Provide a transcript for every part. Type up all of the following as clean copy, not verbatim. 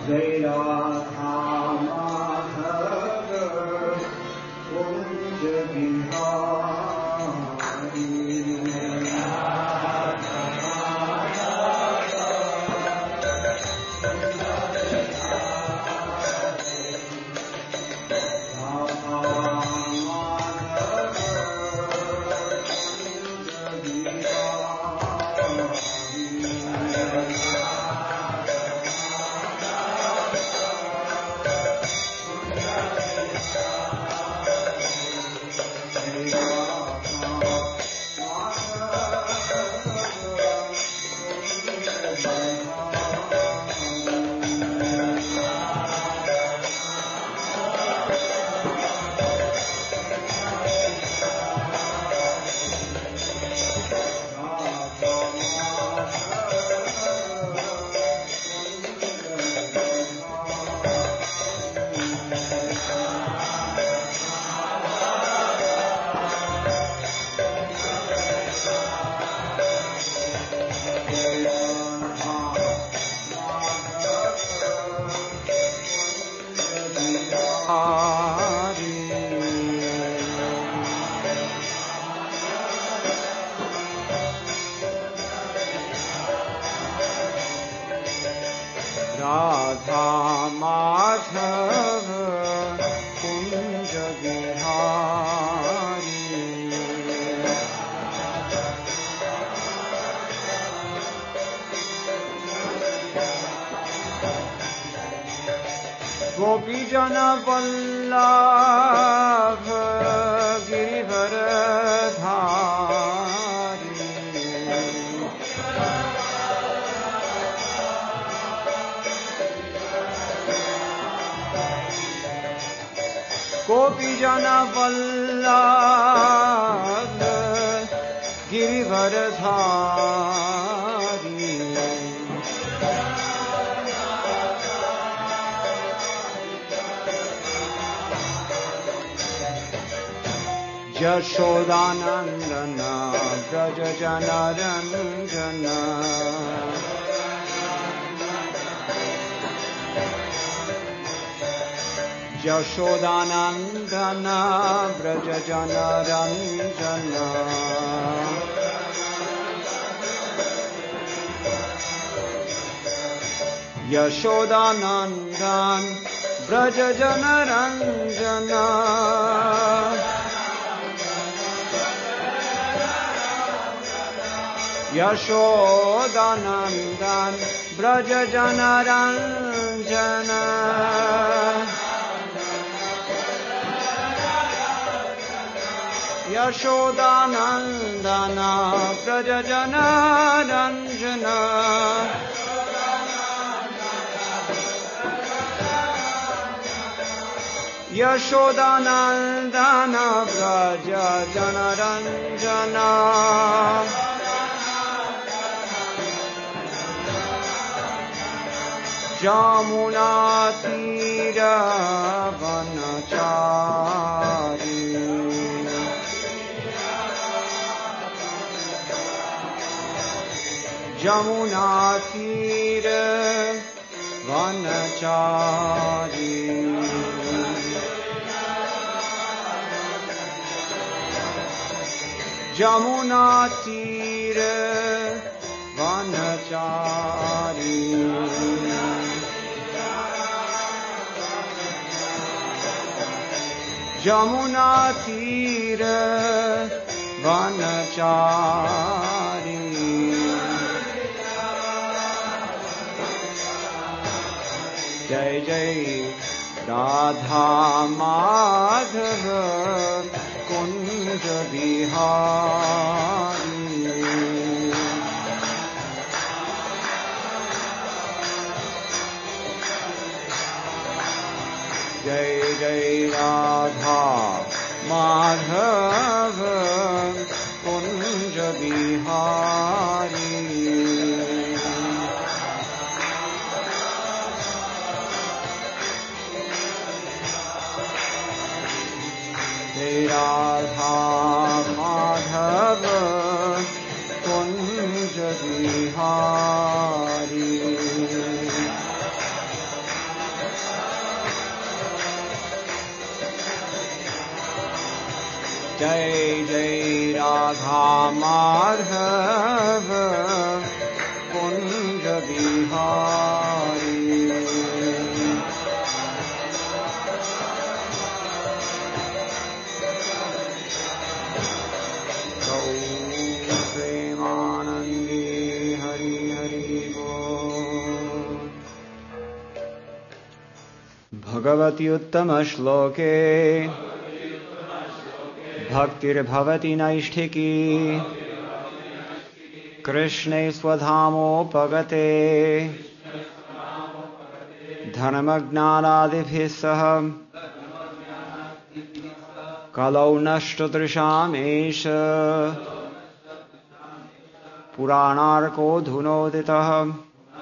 जय राधा माधव कुंज बिहारी। राधा माधव कुंज बिहारी। गोपी जन वल्लभ गिरिवर धारी। गोपी जन वल्लभ गिरिवर धारी। यशोदानंदन ब्रज जन रंजन। यशोदानंदन ब्रज जन रंजन। यशोदानंदन ब्रज जन रंजन। यशोदानंदन ब्रज जन रंजन। यशोदानंदन ब्रज जन रंजन। यशोदानंदन ब्रज जन रंजन। यमुना तीर वनचारी। यमुना तीर वनचारी। यमुना तीर वनचारी। यमुना तीर वनचारी। जय जय राधा माधव कुंज बिहारी। जय जय राधा माधव कुंज बिहारी। जय Radha Madhav Kunj Bihari. Jai Jai Radha Madhava Kunja Bihari. Premanandi Hari Hari Bol. Bhagavati Uttama Shloke Bhaktir Bhavati Naishtiki Krishne Swadhamo Pagate Dhanamagnanadibhis Saha Kalau Nashtatrisham Esha Puranarko Dhunoditah.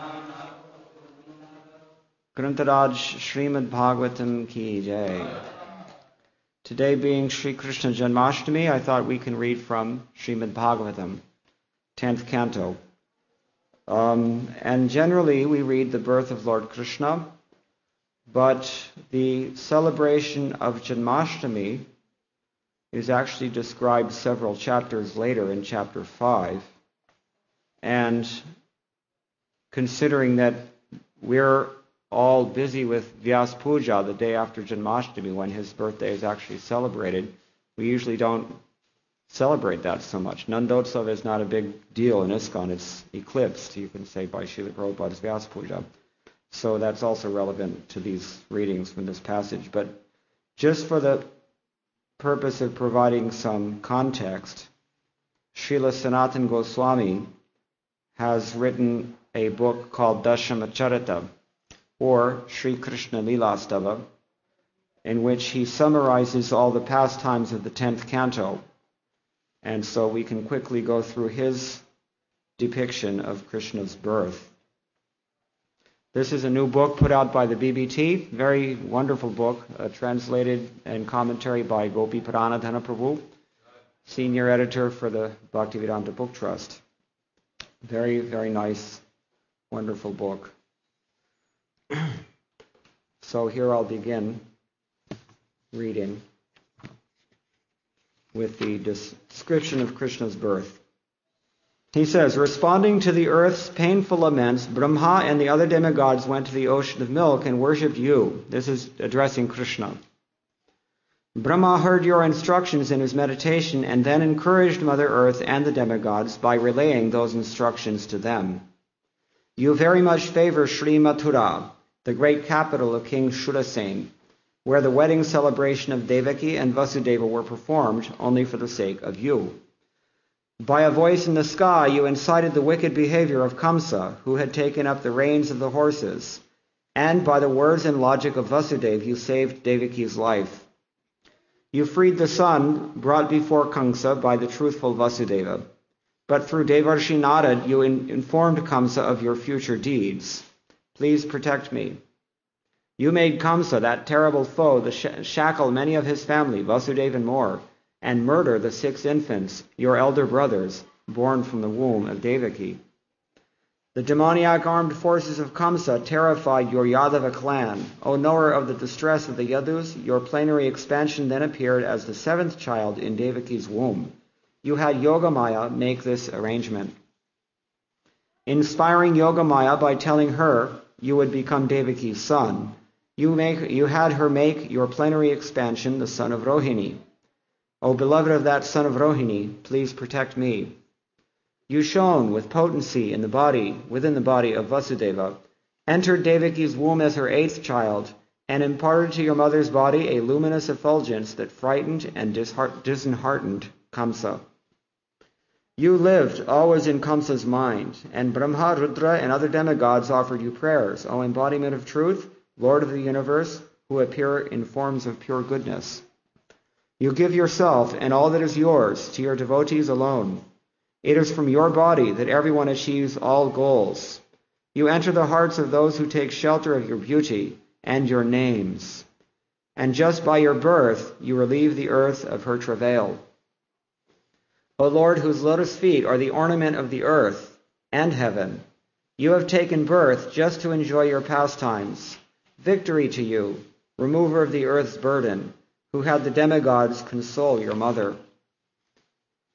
Grantaraj Srimad Bhagavatam Ki Jai. Today being Sri Krishna Janmashtami, I thought we can read from Srimad Bhagavatam, 10th canto. And generally we read the birth of Lord Krishna, but the celebration of Janmashtami is actually described several chapters later in chapter 5. And considering that we're all busy with Vyas Puja the day after Janmashtami, when his birthday is actually celebrated, we usually don't celebrate that so much. Nandotsav is not a big deal in ISKCON. It's eclipsed, you can say, by Srila Prabhupada's Vyas Puja. So that's also relevant to these readings from this passage. But just for the purpose of providing some context, Srila Sanatana Goswami has written a book called Dashamacharita, or Sri Krishna Lilastava, in which he summarizes all the pastimes of the 10th canto. And so we can quickly go through his depiction of Krishna's birth. This is a new book put out by the BBT, very wonderful book, translated and commentary by Gopi Pranadhana Prabhu, senior editor for the Bhaktivedanta Book Trust. Very, very nice, wonderful book. So here I'll begin reading with the description of Krishna's birth. He says, responding to the earth's painful laments, Brahma and the other demigods went to the ocean of milk and worshipped you. This is addressing Krishna. Brahma heard your instructions in his meditation and then encouraged Mother Earth and the demigods by relaying those instructions to them. You very much favor Sri Mathura, the great capital of King Shurasen, where the wedding celebration of Devaki and Vasudeva were performed only for the sake of you. By a voice in the sky, you incited the wicked behavior of Kamsa, who had taken up the reins of the horses, and by the words and logic of Vasudeva, you saved Devaki's life. You freed the son brought before Kamsa by the truthful Vasudeva, but through Devarshi Narad, you informed Kamsa of your future deeds. Please protect me. You made Kamsa, that terrible foe, shackle many of his family, Vasudeva and more, and murder the 6 infants, your elder brothers, born from the womb of Devaki. The demoniac armed forces of Kamsa terrified your Yadava clan. O knower of the distress of the Yadus, your plenary expansion then appeared as the 7th child in Devaki's womb. You had Yogamaya make this arrangement, inspiring Yogamaya by telling her you would become Devaki's son. You had her make your plenary expansion the son of Rohini. O beloved of that son of Rohini, please protect me. You shone with potency in the body, within the body of Vasudeva, entered Devaki's womb as her 8th child, and imparted to your mother's body a luminous effulgence that frightened and disheartened Kamsa. You lived always in Kamsa's mind, and Brahma, Rudra, and other demigods offered you prayers, O embodiment of truth, Lord of the universe, who appear in forms of pure goodness. You give yourself and all that is yours to your devotees alone. It is from your body that everyone achieves all goals. You enter the hearts of those who take shelter of your beauty and your names. And just by your birth, you relieve the earth of her travail. O Lord, whose lotus feet are the ornament of the earth and heaven, you have taken birth just to enjoy your pastimes. Victory to you, remover of the earth's burden, who had the demigods console your mother.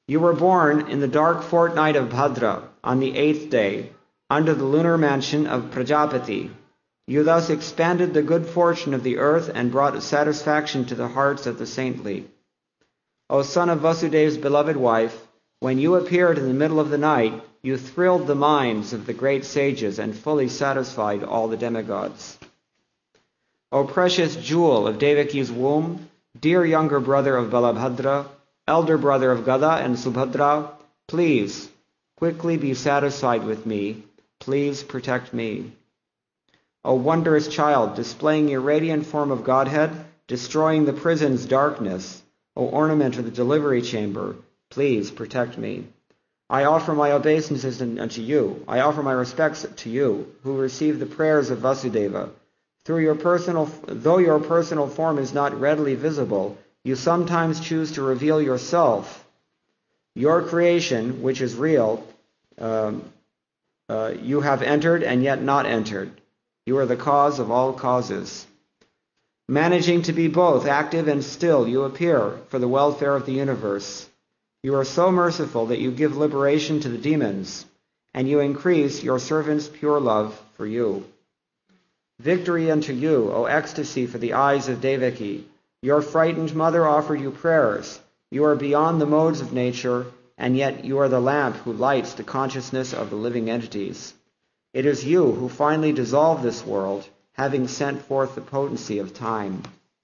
You were born in the dark fortnight of Bhadra, on the 8th day, under the lunar mansion of Prajapati. You thus expanded the good fortune of the earth and brought satisfaction to the hearts of the saintly. O son of Vasudev's beloved wife, when you appeared in the middle of the night, you thrilled the minds of the great sages and fully satisfied all the demigods. O precious jewel of Devaki's womb, dear younger brother of Balabhadra, elder brother of Gada and Subhadra, please, quickly be satisfied with me. Please protect me. O wondrous child, displaying your radiant form of Godhead, destroying the prison's darkness, O ornament of the delivery chamber, please protect me. I offer my obeisances unto you. I offer my respects to you, who receive the prayers of Vasudeva. Though your personal form is not readily visible, you sometimes choose to reveal yourself. Your creation, which is real, you have entered and yet not entered. You are the cause of all causes. Managing to be both active and still, you appear for the welfare of the universe. You are so merciful that you give liberation to the demons, and you increase your servants' pure love for you. Victory unto you, O ecstasy for the eyes of Devaki. Your frightened mother offered you prayers. You are beyond the modes of nature, and yet you are the lamp who lights the consciousness of the living entities. It is you who finally dissolve this world, having sent forth the potency of time.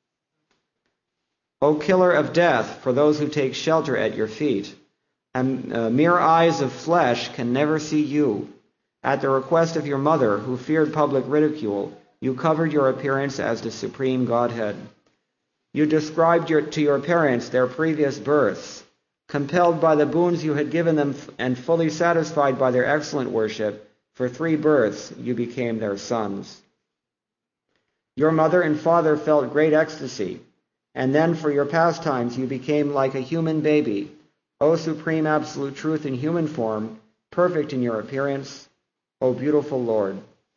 O killer of death for those who take shelter at your feet, and mere eyes of flesh can never see you. At the request of your mother, who feared public ridicule, you covered your appearance as the supreme Godhead. You described to your parents their previous births. Compelled by the boons you had given them and fully satisfied by their excellent worship, for 3 births you became their sons. Your mother and father felt great ecstasy, and then for your pastimes you became like a human baby, O supreme absolute truth in human form, perfect in your appearance, O beautiful Lord.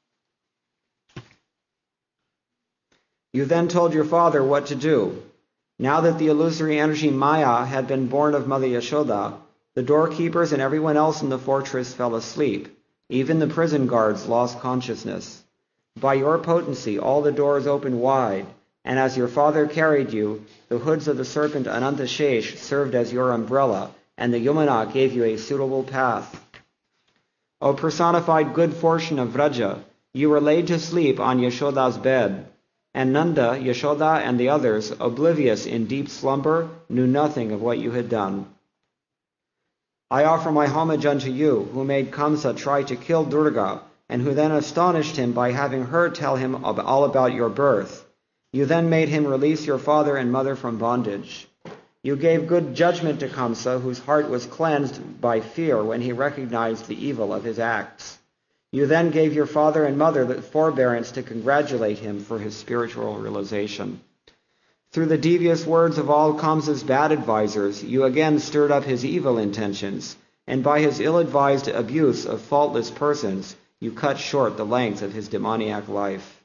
You then told your father what to do. Now that the illusory energy Maya had been born of Mother Yashoda, the doorkeepers and everyone else in the fortress fell asleep. Even the prison guards lost consciousness. By your potency, all the doors opened wide, and as your father carried you, the hoods of the serpent Anantashesh served as your umbrella, and the Yamuna gave you a suitable path. O personified good fortune of Vraja, you were laid to sleep on Yashoda's bed, and Nanda, Yashoda, and the others, oblivious in deep slumber, knew nothing of what you had done. I offer my homage unto you, who made Kamsa try to kill Durga, and who then astonished him by having her tell him all about your birth. You then made him release your father and mother from bondage. You gave good judgment to Kamsa, whose heart was cleansed by fear when he recognized the evil of his acts. You then gave your father and mother the forbearance to congratulate him for his spiritual realization. Through the devious words of all Kamsa's bad advisers, you again stirred up his evil intentions, and by his ill-advised abuse of faultless persons, you cut short the length of his demoniac life.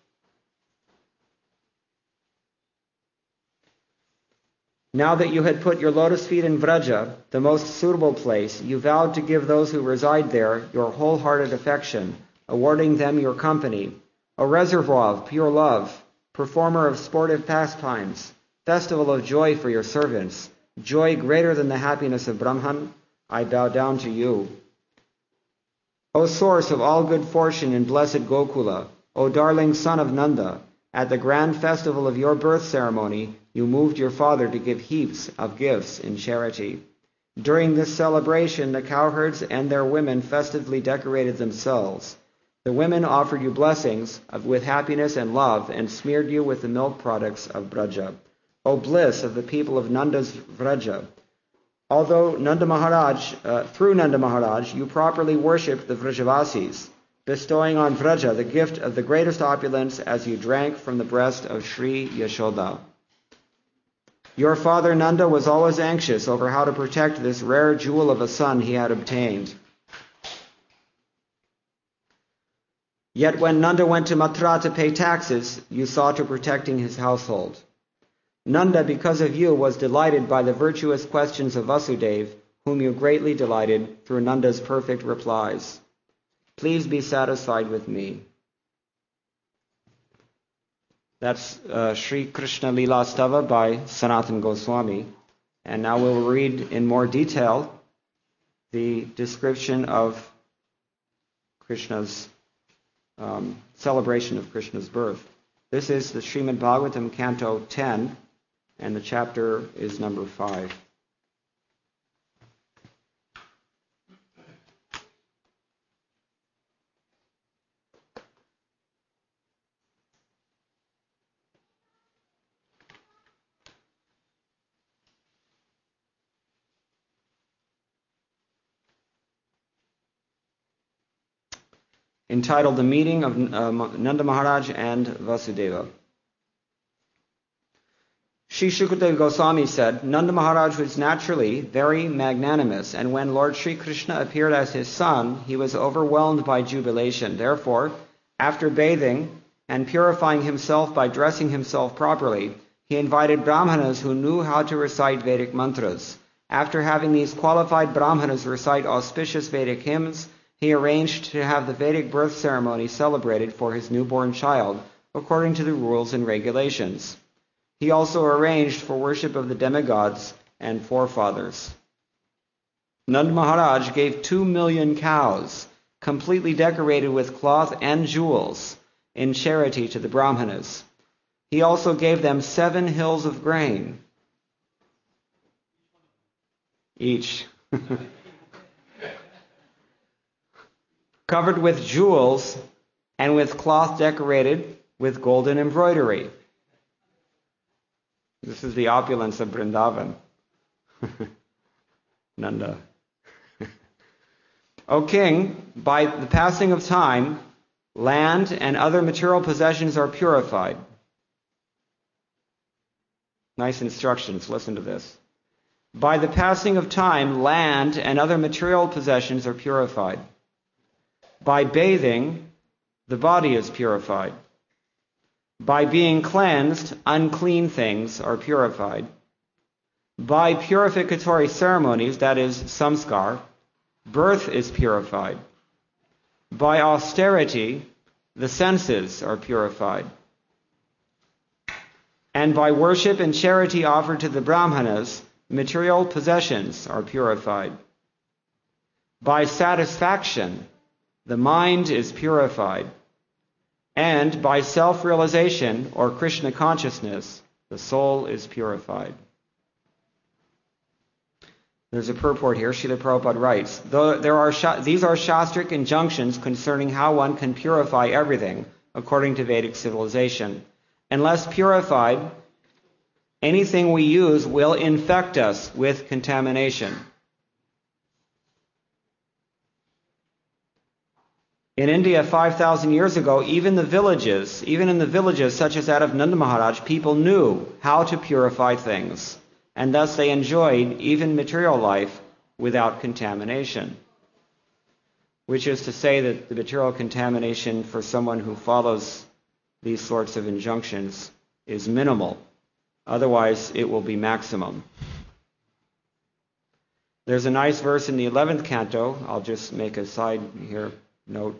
Now that you had put your lotus feet in Vraja, the most suitable place, you vowed to give those who reside there your wholehearted affection, awarding them your company, a reservoir of pure love, performer of sportive pastimes, festival of joy for your servants, joy greater than the happiness of Brahman, I bow down to you. O source of all good fortune in blessed Gokula, O darling son of Nanda, at the grand festival of your birth ceremony, you moved your father to give heaps of gifts in charity. During this celebration, the cowherds and their women festively decorated themselves. The women offered you blessings with happiness and love and smeared you with the milk products of Braja. O bliss of the people of Nanda's Vraja! Although through Nanda Maharaj, you properly worshipped the Vrajavasis, bestowing on Vraja the gift of the greatest opulence as you drank from the breast of Sri Yashoda. Your father Nanda was always anxious over how to protect this rare jewel of a son he had obtained. Yet when Nanda went to Mathura to pay taxes, you saw to protecting his household. Nanda, because of you, was delighted by the virtuous questions of Vasudeva, whom you greatly delighted through Nanda's perfect replies. Please be satisfied with me. That's Sri Krishna Lila Stava by Sanatana Goswami. And now we'll read in more detail the description of Krishna's celebration of Krishna's birth. This is the Srimad Bhagavatam, Canto 10, and the chapter is number 5. Entitled The Meeting of Nanda Maharaj and Vasudeva. Sri Shukadeva Goswami said, Nanda Maharaj was naturally very magnanimous, and when Lord Sri Krishna appeared as his son, he was overwhelmed by jubilation. Therefore, after bathing and purifying himself by dressing himself properly, he invited Brahmanas who knew how to recite Vedic mantras. After having these qualified Brahmanas recite auspicious Vedic hymns, he arranged to have the Vedic birth ceremony celebrated for his newborn child, according to the rules and regulations. He also arranged for worship of the demigods and forefathers. Nanda Maharaj gave 2 million cows, completely decorated with cloth and jewels, in charity to the Brahmanas. He also gave them 7 hills of grain each. Covered with jewels and with cloth decorated with golden embroidery. This is the opulence of Vrindavan. Nanda. O king, by the passing of time, land and other material possessions are purified. Nice instructions, listen to this. By the passing of time, land and other material possessions are purified. By bathing, the body is purified. By being cleansed, unclean things are purified. By purificatory ceremonies, that is, samskar, birth is purified. By austerity, the senses are purified. And by worship and charity offered to the Brahmanas, material possessions are purified. By satisfaction, the mind is purified, and by self-realization or Krishna consciousness, the soul is purified. There's a purport here. Srila Prabhupada writes, these are Shastric injunctions concerning how one can purify everything according to Vedic civilization. Unless purified, anything we use will infect us with contamination. In India 5,000 years ago, even in the villages such as that of Nanda Maharaj, people knew how to purify things, and thus they enjoyed even material life without contamination. Which is to say that the material contamination for someone who follows these sorts of injunctions is minimal. Otherwise, it will be maximum. There's a nice verse in the 11th canto. I'll just make a side here note.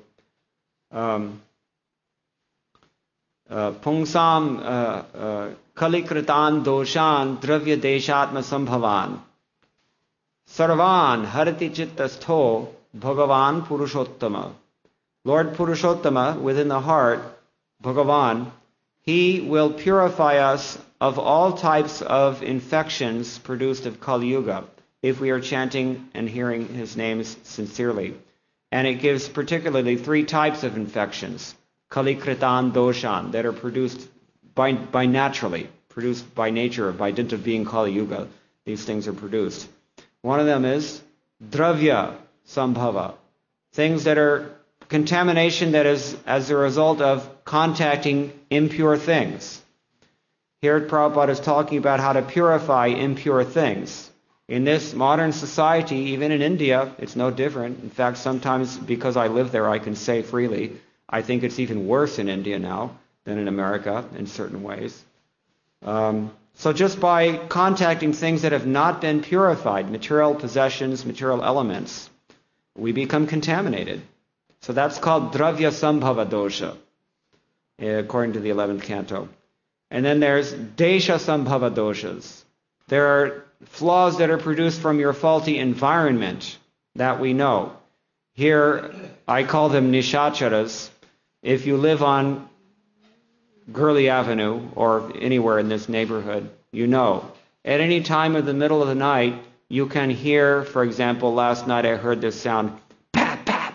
Pungsam kalikritan doshan dravya deshatma sambhavan sarvan harati chittastho bhagavan purushottama. Lord Purushottama, within the heart, Bhagavan, he will purify us of all types of infections produced of Kali Yuga if we are chanting and hearing his names sincerely. And it gives particularly 3 types of infections, kalikritan doshan, that are produced by naturally, produced by nature, by dint of being Kali Yuga. These things are produced. One of them is dravya sambhava, things that are contamination that is as a result of contacting impure things. Here Prabhupada is talking about how to purify impure things. In this modern society, even in India, it's no different. In fact, sometimes because I live there, I can say freely, I think it's even worse in India now than in America in certain ways. So just by contacting things that have not been purified, material possessions, material elements, we become contaminated. So that's called dravya sambhava dosha, according to the 11th canto. And then there's desha sambhava doshas. There are flaws that are produced from your faulty environment that we know. Here, I call them nishacharas. If you live on Gurley Avenue or anywhere in this neighborhood, you know. At any time of the middle of the night, you can hear, for example, last night I heard this sound, pat, pat.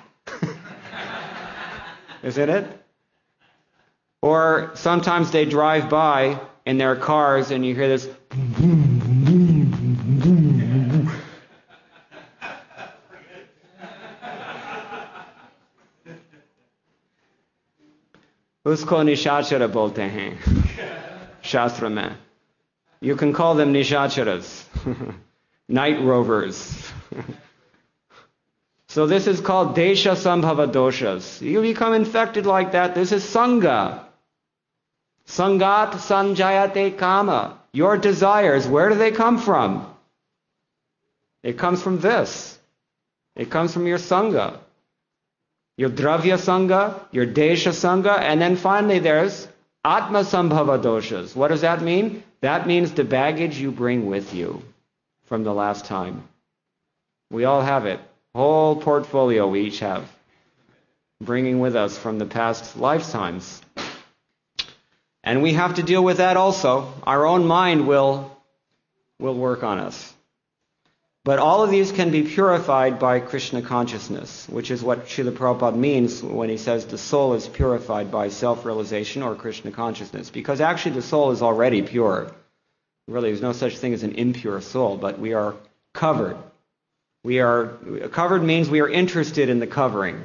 Isn't it? Or sometimes they drive by in their cars and you hear this उसको निशाचर बोलते हैं शास्त्र में. You can call them nishacharas, night rovers. So this is called desha sambhava doshas. You become infected like that. This is sangha. Sangat sanjayate kama. Your desires, where do they come from? It comes from this. It comes from your sangha. Your dravya sangha, your desha sangha, and then finally there's atma sambhava doshas. What does that mean? That means the baggage you bring with you from the last time. We all have it. Whole portfolio we each have, bringing with us from the past lifetimes. And we have to deal with that also. Our own mind will work on us. But all of these can be purified by Krishna consciousness, which is what Srila Prabhupada means when he says the soul is purified by self-realization or Krishna consciousness. Because actually the soul is already pure. Really, there's no such thing as an impure soul, but we are covered. Covered means we are interested in the covering.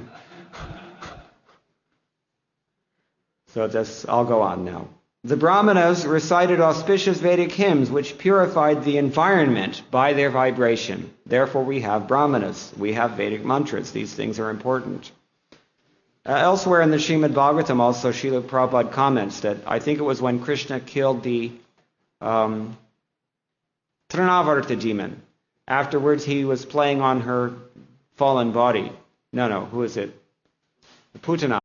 So I'll go on now. The Brahmanas recited auspicious Vedic hymns which purified the environment by their vibration. Therefore we have Brahmanas. We have Vedic mantras. These things are important. Elsewhere in the Srimad Bhagavatam also, Srila Prabhupada comments that I think it was when Krishna killed the Trinavarta demon. Afterwards he was playing on her fallen body. No, who is it? Putana.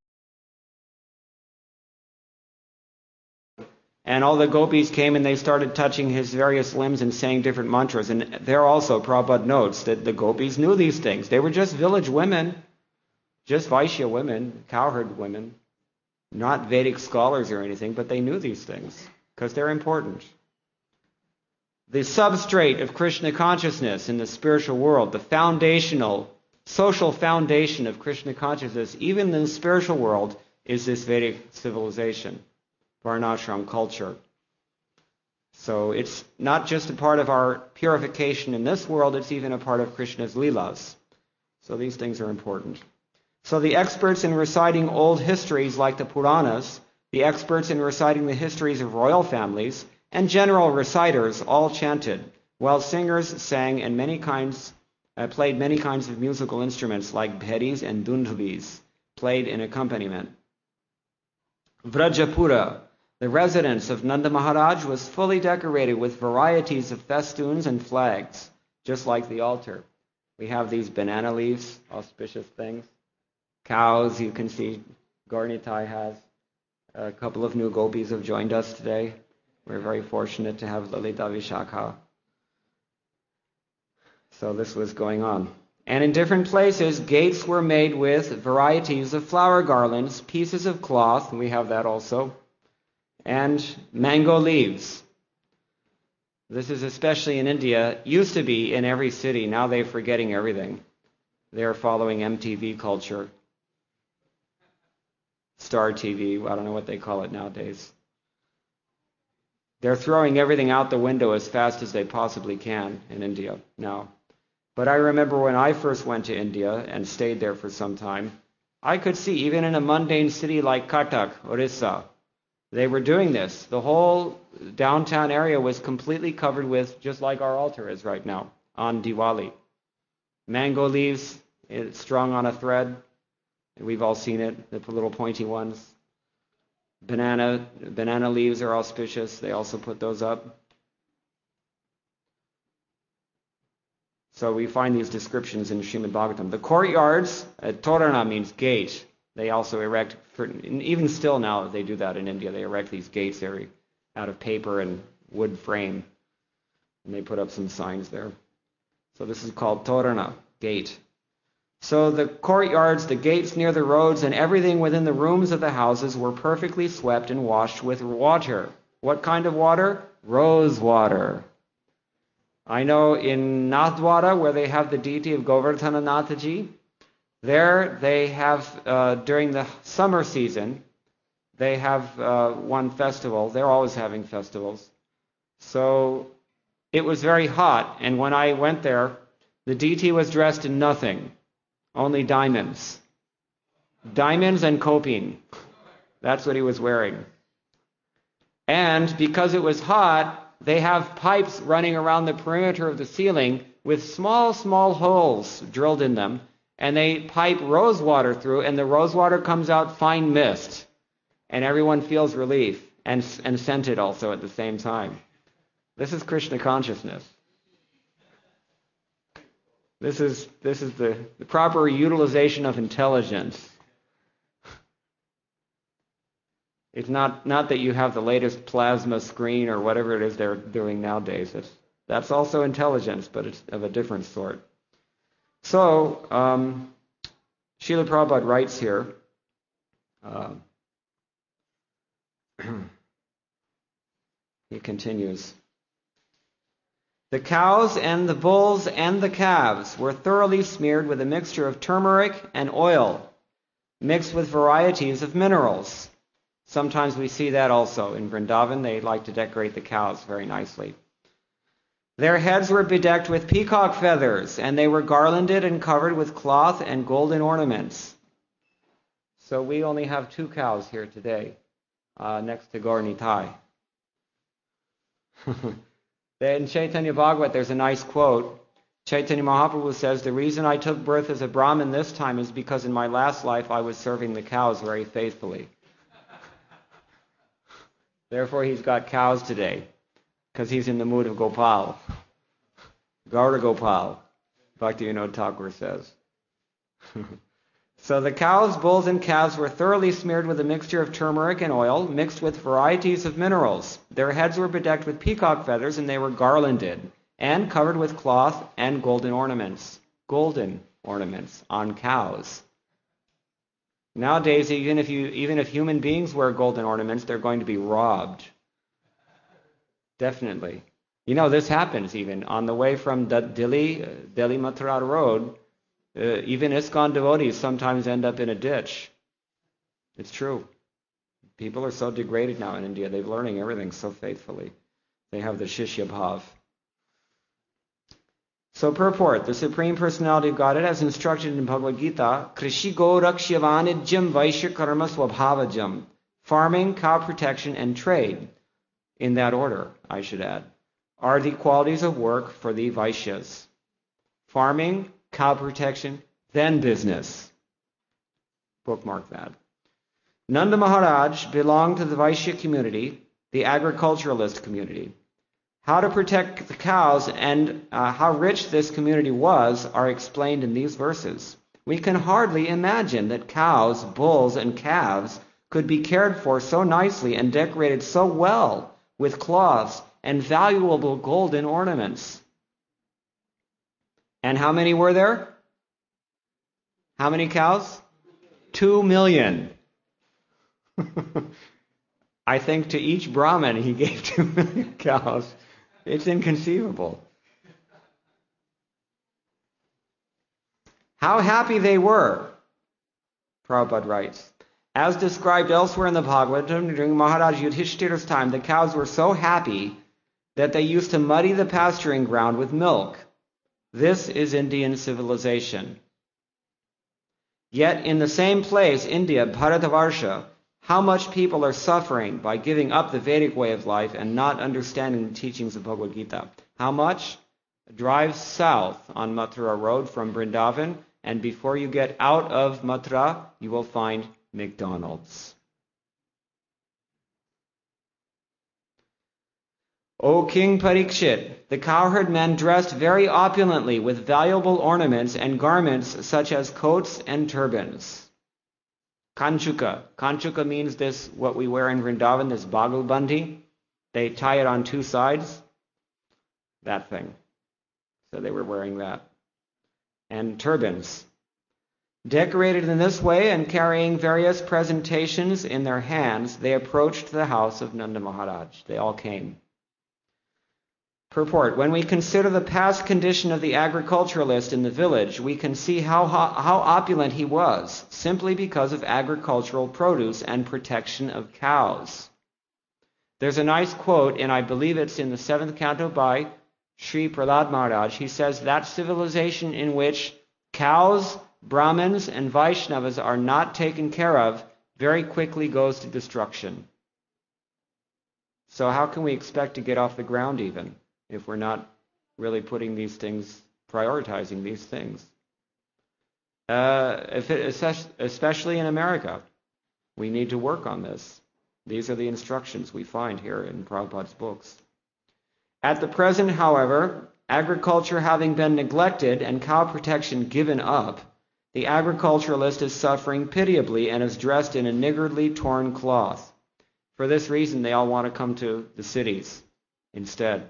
And all the gopis came and they started touching his various limbs and saying different mantras. And there also, Prabhupada notes that the gopis knew these things. They were just village women, just Vaishya women, cowherd women, not Vedic scholars or anything, but they knew these things because they're important. The substrate of Krishna consciousness in the spiritual world, the foundational, social foundation of Krishna consciousness, even in the spiritual world, is this Vedic civilization. Varnashram culture. So it's not just a part of our purification in this world, it's even a part of Krishna's Leelas. So these things are important. So the experts in reciting old histories like the Puranas, the experts in reciting the histories of royal families, and general reciters all chanted, while singers sang and played many kinds of musical instruments like bheris and dundubis, played in accompaniment. Vrajapura, the residence of Nanda Maharaj, was fully decorated with varieties of festoons and flags, just like the altar. We have these banana leaves, auspicious things. Cows, you can see Gaurnitai has. A couple of new gopis have joined us today. We're very fortunate to have Lalita Vishakha. So this was going on. And in different places, gates were made with varieties of flower garlands, pieces of cloth, and we have that also, and mango leaves. This is especially in India. Used to be in every city. Now they're forgetting everything. They're following MTV culture. Star TV, I don't know what they call it nowadays. They're throwing everything out the window as fast as they possibly can in India now. But I remember when I first went to India and stayed there for some time, I could see, even in a mundane city like Cuttack, Orissa, they were doing this. The whole downtown area was completely covered with, just like our altar is right now, on Diwali. Mango leaves strung on a thread. We've all seen it, the little pointy ones. Banana leaves are auspicious. They also put those up. So we find these descriptions in Srimad Bhagavatam. The courtyards, Torana means gate. They also erect, even still now they do that in India. They erect these gates out of paper and wood frame. And they put up some signs there. So this is called Torana, gate. So the courtyards, the gates near the roads, and everything within the rooms of the houses were perfectly swept and washed with water. What kind of water? Rose water. I know in Nathdwara, where they have the deity of Govardhana Nathaji, there they have, during the summer season, they have one festival. They're always having festivals. So it was very hot, and when I went there, the deity was dressed in nothing, only diamonds. Diamonds and coping. That's what he was wearing. And because it was hot, they have pipes running around the perimeter of the ceiling with small, small holes drilled in them, and they pipe rose water through, and the rose water comes out fine mist, and everyone feels relief, and scented also at the same time. This is Krishna consciousness. This is the proper utilization of intelligence. It's not that you have the latest plasma screen or whatever it is they're doing nowadays. That's also intelligence, but it's of a different sort. So, Srila Prabhupada writes here, he continues, the cows and the bulls and the calves were thoroughly smeared with a mixture of turmeric and oil, mixed with varieties of minerals. Sometimes we see that also in Vrindavan. They like to decorate the cows very nicely. Their heads were bedecked with peacock feathers, and they were garlanded and covered with cloth and golden ornaments. So we only have 2 cows here today, next to Gaur Nitai. In Chaitanya Bhagavat, there's a nice quote. Chaitanya Mahaprabhu says, the reason I took birth as a Brahmin this time is because in my last life I was serving the cows very faithfully. Therefore, he's got cows today, because he's in the mood of Gopal. Gaura Gopal, Bhaktivinoda Thakur says. So the cows, bulls, and calves were thoroughly smeared with a mixture of turmeric and oil, mixed with varieties of minerals. Their heads were bedecked with peacock feathers, and they were garlanded, and covered with cloth and golden ornaments. Golden ornaments on cows. Nowadays, even if human beings wear golden ornaments, they're going to be robbed. Definitely. You know, this happens even on the way from Delhi Mathura Road. Even ISKCON devotees sometimes end up in a ditch. It's true. People are so degraded now in India. They're learning everything so faithfully. They have the Shishya Bhav. So purport, the Supreme Personality of Godhead as instructed in Bhagavad Gita, Krishi Go Rakshavanijam Vaishya Karma Swabhavajam. Farming, cow protection, and trade, in that order, I should add, are the qualities of work for the Vaishyas. Farming, cow protection, then business. Bookmark that. Nanda Maharaj belonged to the Vaishya community, the agriculturalist community. How to protect the cows and how rich this community was are explained in these verses. We can hardly imagine that cows, bulls, and calves could be cared for so nicely and decorated so well with cloths and valuable golden ornaments. And how many were there? How many cows? 2 million. I think to each Brahmin he gave 2 million cows. It's inconceivable. How happy they were, Prabhupada writes. As described elsewhere in the Bhagavatam, during Maharaj Yudhishthira's time, the cows were so happy that they used to muddy the pasturing ground with milk. This is Indian civilization. Yet in the same place, India, Bharatavarsha, how much people are suffering by giving up the Vedic way of life and not understanding the teachings of Bhagavad Gita. How much? Drive south on Mathura Road from Vrindavan, and before you get out of Mathura, you will find McDonald's. O King Parikshit, the cowherd men dressed very opulently with valuable ornaments and garments such as coats and turbans. Kanchuka. Kanchuka means this, what we wear in Vrindavan, this bagalbandi. They tie it on two sides. That thing. So they were wearing that. And turbans. Decorated in this way and carrying various presentations in their hands, they approached the house of Nanda Maharaj. They all came. Purport. When we consider the past condition of the agriculturalist in the village, we can see how opulent he was, simply because of agricultural produce and protection of cows. There's a nice quote, and I believe it's in the 7th canto by Sri Prahlad Maharaj. He says, that civilization in which cows, Brahmins, and Vaishnavas are not taken care of very quickly goes to destruction. So how can we expect to get off the ground even, if we're not really putting these things, prioritizing these things? Especially in America, we need to work on this. These are the instructions we find here in Prabhupada's books. At the present, however, agriculture having been neglected and cow protection given up, the agriculturalist is suffering pitiably and is dressed in a niggardly torn cloth. For this reason, they all want to come to the cities instead.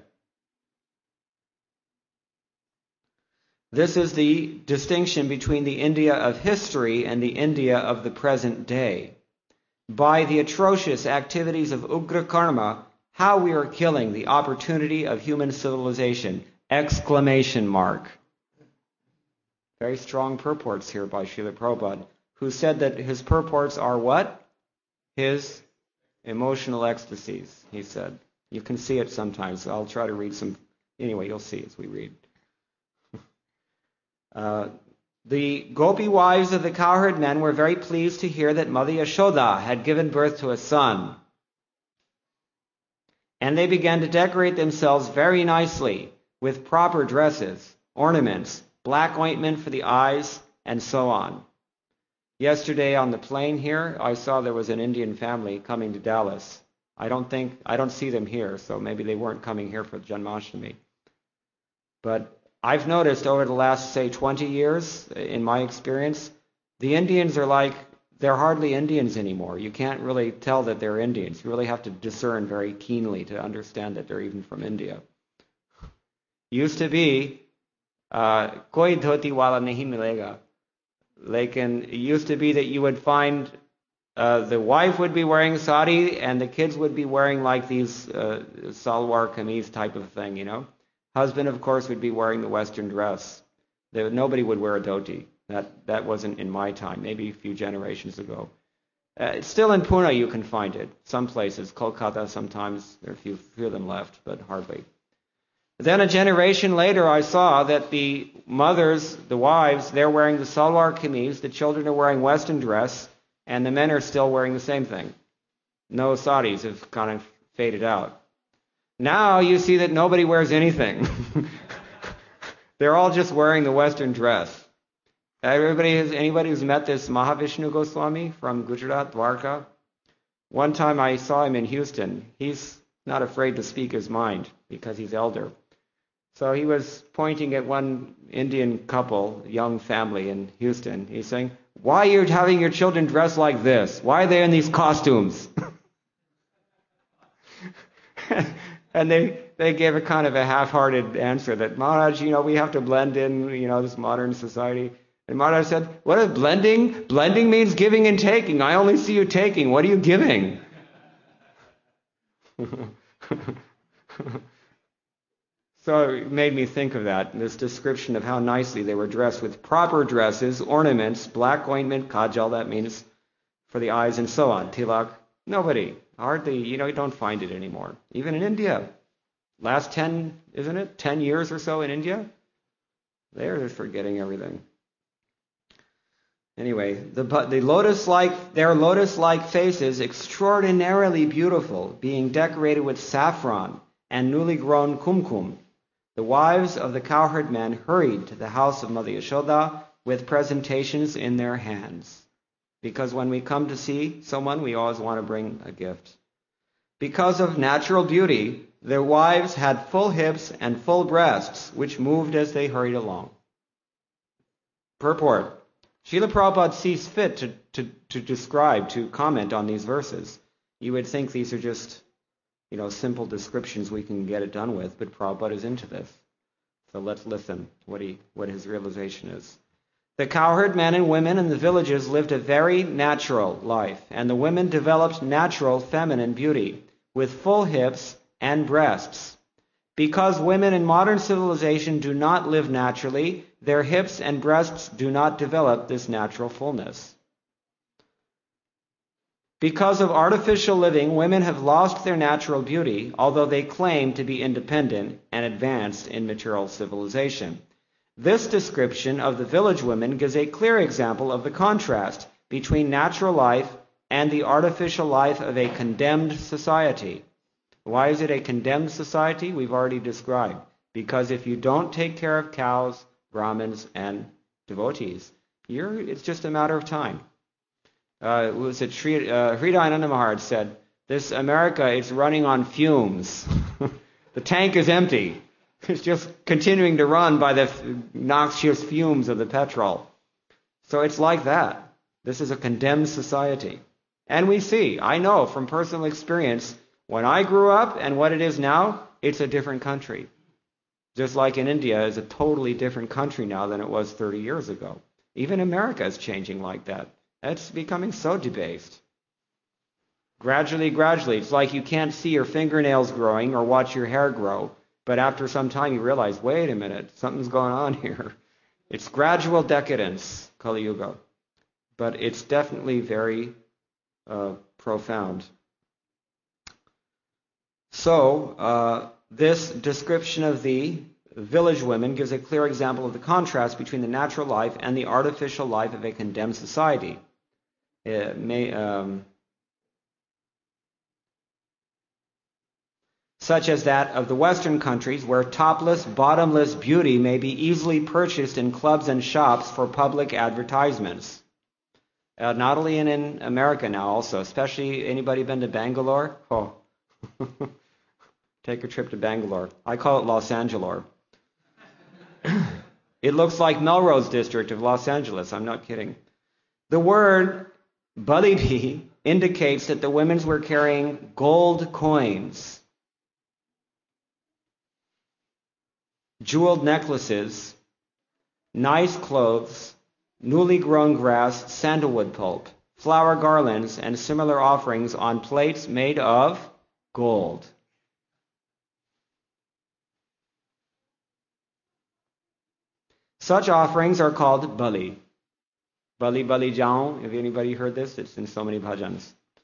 This is the distinction between the India of history and the India of the present day. By the atrocious activities of Ugra Karma, how we are killing the opportunity of human civilization! Exclamation mark. Very strong purports here by Srila Prabhupada, who said that his purports are what? His emotional ecstasies, he said. You can see it sometimes. I'll try to read some. Anyway, you'll see as we read. The Gopi wives of the cowherd men were very pleased to hear that Mother Yashoda had given birth to a son. And they began to decorate themselves very nicely with proper dresses, ornaments, black ointment for the eyes, and so on. Yesterday on the plane here, I saw there was an Indian family coming to Dallas. I don't see them here, so maybe they weren't coming here for Janmashtami. But I've noticed over the last, say, 20 years, in my experience, the Indians are they're hardly Indians anymore. You can't really tell that they're Indians. You really have to discern very keenly to understand that they're even from India. Used to be, koi dhoti wala nahi milega. Lekin, it used to be that you would find the wife would be wearing sari and the kids would be wearing like these salwar kameez type of thing, you know. Husband, of course, would be wearing the Western dress. Nobody would wear a dhoti. That wasn't in my time, maybe a few generations ago. Still in Pune you can find it. Some places, Kolkata sometimes, there are a few of them left, but hardly. Then a generation later I saw that the mothers, the wives, they're wearing the salwar kameez, the children are wearing Western dress, and the men are still wearing the same thing. No saris have kind of faded out. Now you see that nobody wears anything. They're all just wearing the Western dress. Anybody who's met this Mahavishnu Goswami from Gujarat, Dwarka? One time I saw him in Houston. He's not afraid to speak his mind because he's elder. So he was pointing at one Indian couple, young family in Houston. He's saying, "Why are you having your children dressed like this? Why are they in these costumes?" And they gave a kind of a half-hearted answer that, "Maharaj, we have to blend in, this modern society." And Maharaj said, "What is blending? Blending means giving and taking. I only see you taking. What are you giving?" So it made me think of that, this description of how nicely they were dressed with proper dresses, ornaments, black ointment, kajal, that means for the eyes, and so on. Tilak. Nobody. Hardly, you don't find it anymore. Even in India. Last 10 years or so in India? They're forgetting everything. Anyway, their lotus-like faces, extraordinarily beautiful, being decorated with saffron and newly grown kumkum. The wives of the cowherd men hurried to the house of Mother Yashoda with presentations in their hands. Because when we come to see someone, we always want to bring a gift. Because of natural beauty, Their wives had full hips and full breasts, which moved as they hurried along. Purport. Srila Prabhupada sees fit to comment on these verses. You would think these are just, simple descriptions we can get it done with, but Prabhupada is into this. So let's listen what his realization is. The cowherd men and women in the villages lived a very natural life, and the women developed natural feminine beauty, with full hips and breasts. Because women in modern civilization do not live naturally, their hips and breasts do not develop this natural fullness. Because of artificial living, women have lost their natural beauty, although they claim to be independent and advanced in material civilization. This description of the village women gives a clear example of the contrast between natural life and the artificial life of a condemned society. Why is it a condemned society? We've already described. Because if you don't take care of cows, Brahmins, and devotees, it's just a matter of time. Hridayananda Maharaj said, this America is running on fumes. The tank is empty. It's just continuing to run by the noxious fumes of the petrol. So it's like that. This is a condemned society. And we see, I know from personal experience, when I grew up and what it is now, it's a different country. Just like in India is a totally different country now than it was 30 years ago. Even America is changing like that. It's becoming so debased. Gradually, it's like you can't see your fingernails growing or watch your hair grow, but after some time you realize, wait a minute, something's going on here. It's gradual decadence, Kali Yuga, but it's definitely very profound. So, this description of the village women gives a clear example of the contrast between the natural life and the artificial life of a condemned society. Such as that of the Western countries, where topless, bottomless beauty may be easily purchased in clubs and shops for public advertisements. Not only in America now also, especially anybody been to Bangalore? Oh, take a trip to Bangalore. I call it Los Angeles. It looks like Melrose District of Los Angeles. I'm not kidding. The word Balibi indicates that the women were carrying gold coins, jeweled necklaces, nice clothes, newly grown grass, sandalwood pulp, flower garlands, and similar offerings on plates made of gold. Such offerings are called bali. Bali Bali Jaun. Have anybody heard this? It's in so many bhajans.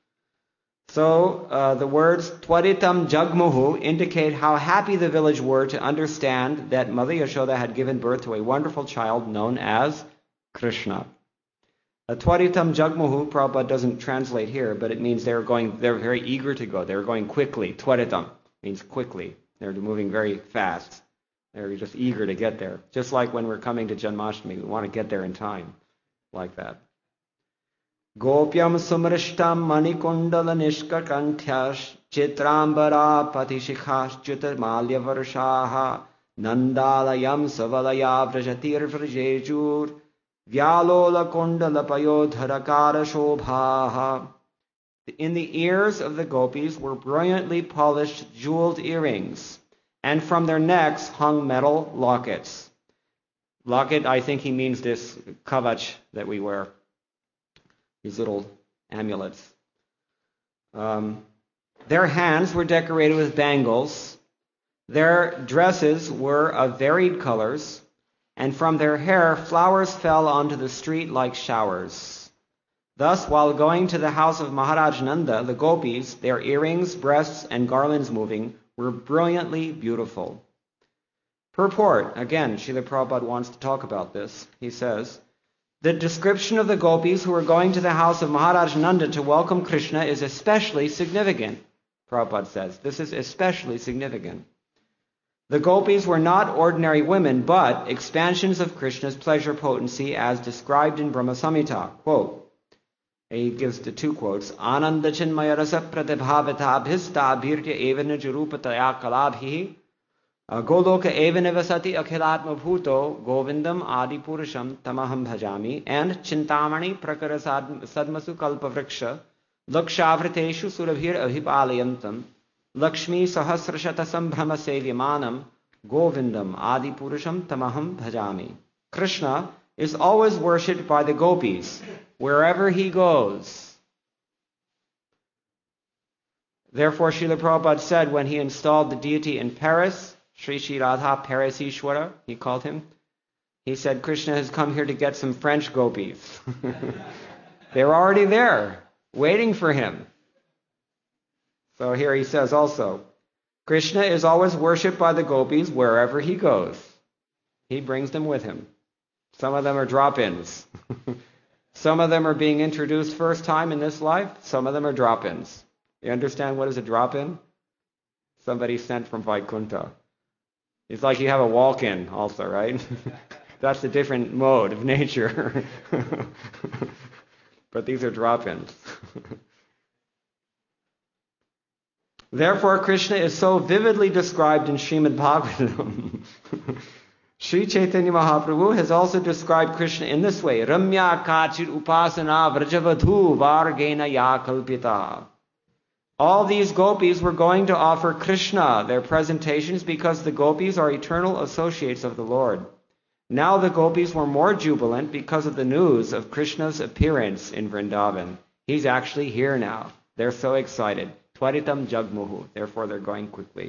So the words Twaritam Jagmuhu indicate how happy the village were to understand that Mother Yashoda had given birth to a wonderful child known as Krishna. Twaritam Jagmuhu, Prabhupada doesn't translate here, but it means they're very eager to go. They're going quickly. Twaritam means quickly. They're moving very fast. They're just eager to get there. Just like when we're coming to Janmashtami, we want to get there in time. Like that. Gopyam sumrishtam manikundala nishkakanthyash chitrambara patishikhash chutamalya varshaha nandalayam savalaya vrajatir vrajejur vyalola kundala payodharakara shobhaha. In the ears of the gopis were brilliantly polished jeweled earrings, and from their necks hung metal lockets. Locket, I think he means this kavach that we wear, these little amulets. Their hands were decorated with bangles. Their dresses were of varied colors, and from their hair flowers fell onto the street like showers. Thus, while going to the house of Maharaj Nanda, the gopis, their earrings, breasts, and garlands moving, were brilliantly beautiful. Purport. Again, Srila Prabhupada wants to talk about this. He says, the description of the gopis who were going to the house of Maharaj Nanda to welcome Krishna is especially significant. Prabhupada says, this is especially significant. The gopis were not ordinary women, but expansions of Krishna's pleasure potency as described in Brahma Samhita. Quote, He gives the two quotes. Ananda chinmaya rasa pratibhavita bhista bhirya evana jurupataya kalabhi Goloka eva nivasati akhilatma bhuto govindam adi purusham tamaham bhajami and chintamani prakara sadmasu kalpa vriksha lakshavriteshu surabhir abhipalayantam lakshmi sahasrashata sambhrama sevyamanam govindam adi purusham tamaham bhajami. Krishna is always worshipped by the gopis wherever he goes. Therefore, Srila Prabhupada said when he installed the deity in Paris, Sri Sri Radha Parisishwara, he called him. He said, Krishna has come here to get some French gopis. They were already there, waiting for him. So here he says also, Krishna is always worshipped by the gopis wherever he goes. He brings them with him. Some of them are drop-ins. Some of them are being introduced first time in this life. Some of them are drop-ins. You understand what is a drop-in? Somebody sent from Vaikuntha. It's like you have a walk-in also, right? That's a different mode of nature. But these are drop-ins. Therefore, Krishna is so vividly described in Srimad Bhagavatam. Sri Chaitanya Mahaprabhu has also described Krishna in this way. Ramya kachir upasana vrajavadhu vargena ya kalpita. All these gopis were going to offer Krishna their presentations because the gopis are eternal associates of the Lord. Now the gopis were more jubilant because of the news of Krishna's appearance in Vrindavan. He's actually here now. They're so excited. Twaritam jagmuhu. Therefore they're going quickly.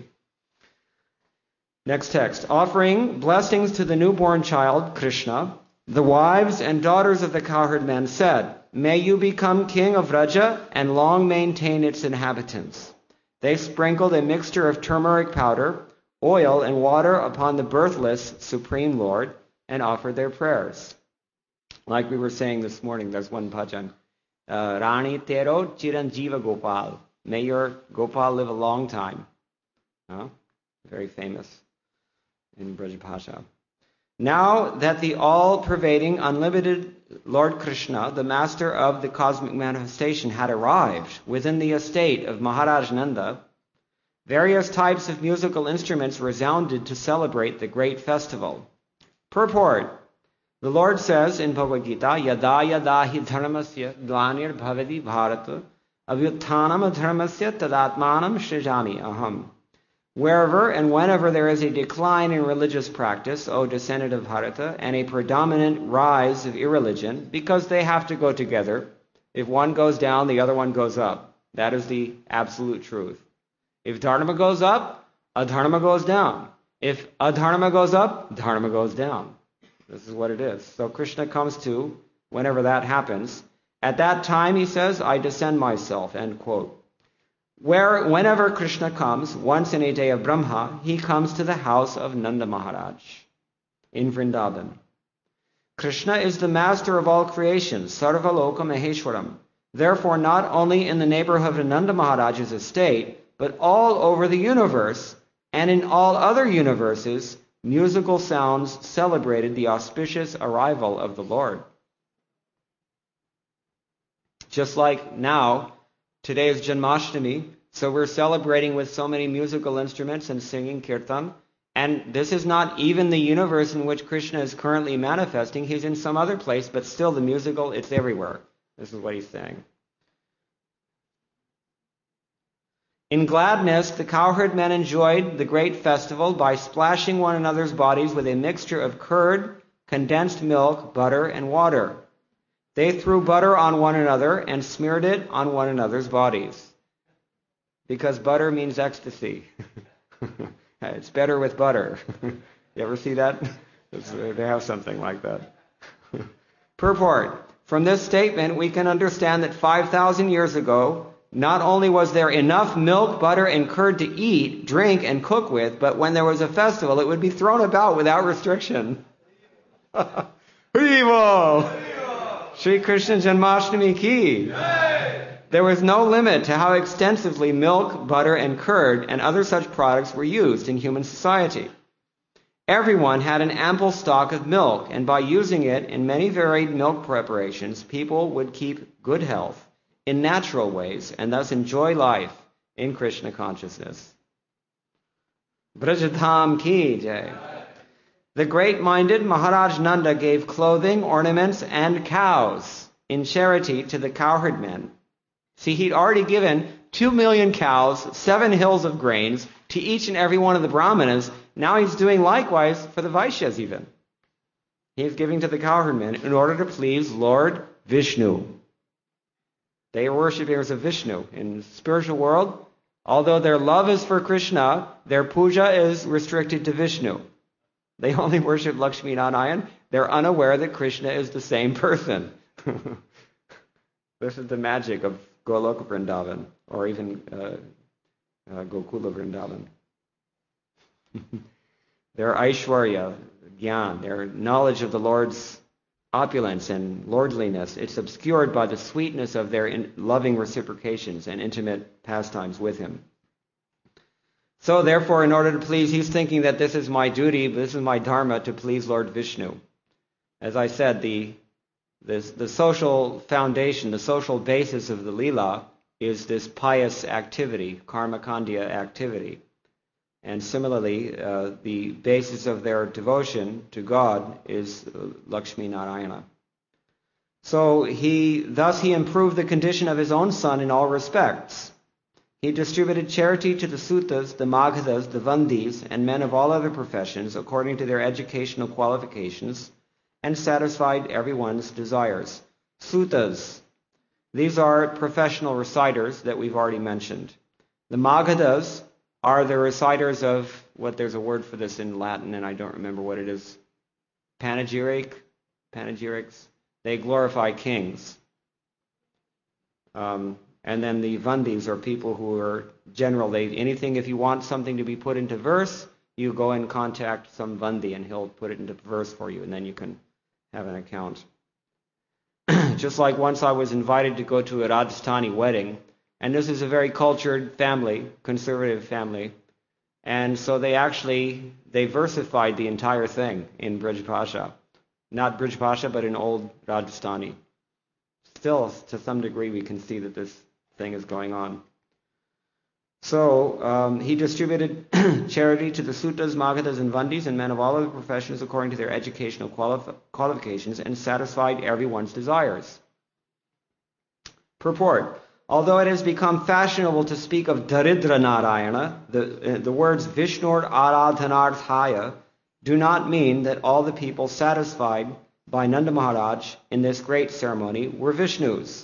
Next text. Offering blessings to the newborn child, Krishna, the wives and daughters of the cowherd men said, May you become king of Vraja and long maintain its inhabitants. They sprinkled a mixture of turmeric powder, oil, and water upon the birthless Supreme Lord and offered their prayers. Like we were saying this morning, there's one bhajan. Rani Tero Chiranjiva Gopal. May your Gopal live a long time. Very famous in Braj Bhasha. Now that the all-pervading, unlimited Lord Krishna, the master of the cosmic manifestation, had arrived within the estate of Maharaj Nanda, various types of musical instruments resounded to celebrate the great festival. Purport. The Lord says in Bhagavad Gita, Yada yada hi dharmasya glanir bhavati bharata avyuttanam dharmasya tadatmanam srijami aham. Wherever and whenever there is a decline in religious practice, O descendant of Bharata, and a predominant rise of irreligion, because they have to go together, if one goes down, the other one goes up. That is the absolute truth. If dharma goes up, adharma goes down. If adharma goes up, dharma goes down. This is what it is. So Krishna comes to, whenever that happens, at that time, he says, I descend myself, end quote. Whenever Krishna comes, once in a day of Brahma, he comes to the house of Nanda Maharaj in Vrindavan. Krishna is the master of all creation, Sarvaloka Maheshwaram. Therefore, not only in the neighborhood of Nanda Maharaj's estate, but all over the universe, and in all other universes, musical sounds celebrated the auspicious arrival of the Lord. Just like now, today is Janmashtami, so we're celebrating with so many musical instruments and singing kirtan. And this is not even the universe in which Krishna is currently manifesting. He's in some other place, but still the musical, it's everywhere. This is what he's saying. In gladness, the cowherd men enjoyed the great festival by splashing one another's bodies with a mixture of curd, condensed milk, butter, and water. They threw butter on one another and smeared it on one another's bodies. Because butter means ecstasy. It's better with butter. You ever see that? They have something like that. Purport. From this statement, we can understand that 5,000 years ago, not only was there enough milk, butter, and curd to eat, drink, and cook with, but when there was a festival, it would be thrown about without restriction. Haribo! Shri Krishna Janmashtami ki! There was no limit to how extensively milk, butter, and curd, and other such products were used in human society. Everyone had an ample stock of milk, and by using it in many varied milk preparations, people would keep good health in natural ways and thus enjoy life in Krishna consciousness. Brajadham ki jai. The great-minded Maharaj Nanda gave clothing, ornaments, and cows in charity to the cowherd men. See, he'd already given 2 million cows, 7 hills of grains to each and every one of the Brahmanas. Now he's doing likewise for the Vaishyas even. He's giving to the cowherd men in order to please Lord Vishnu. They are worshippers of Vishnu. In the spiritual world, although their love is for Krishna, their puja is restricted to Vishnu. They only worship Lakshmi Narayan. They're unaware that Krishna is the same person. This is the magic of Goloka Vrindavan, or even Gokula Vrindavan. Their Aishwarya, Gyan, their knowledge of the Lord's opulence and lordliness, it's obscured by the sweetness of their loving reciprocations and intimate pastimes with Him. So therefore, in order to please, he's thinking that this is my duty, this is my dharma to please Lord Vishnu. As I said, the social foundation, the social basis of the Leela is this pious activity, karma kandya activity. And similarly, the basis of their devotion to God is Lakshmi Narayana. So thus he improved the condition of his own son in all respects. He distributed charity to the Sutas, the Magadhas, the Vandis, and men of all other professions according to their educational qualifications, and satisfied everyone's desires. Sutas, these are professional reciters that we've already mentioned. The Magadhas are the reciters of, there's a word for this in Latin, and I don't remember what it is. Panegyrics. They glorify kings. And then the Vandis are people who are general. If you want something to be put into verse, you go and contact some Vandi and he'll put it into verse for you, and then you can have an account. Just like once I was invited to go to a Rajasthani wedding, and this is a very cultured family, conservative family, and so they versified the entire thing in Brij Bhasha. Not Brij Bhasha, but in old Rajasthani. Still, to some degree, we can see that this thing is going on. So he distributed charity to the Sutas, Magadhas, and Vandis, and men of all other professions according to their educational qualifications, and satisfied everyone's desires. Purport. Although it has become fashionable to speak of Daridra Narayana, the words Vishnur Aradhanarthaya do not mean that all the people satisfied by Nanda Maharaj in this great ceremony were Vishnus.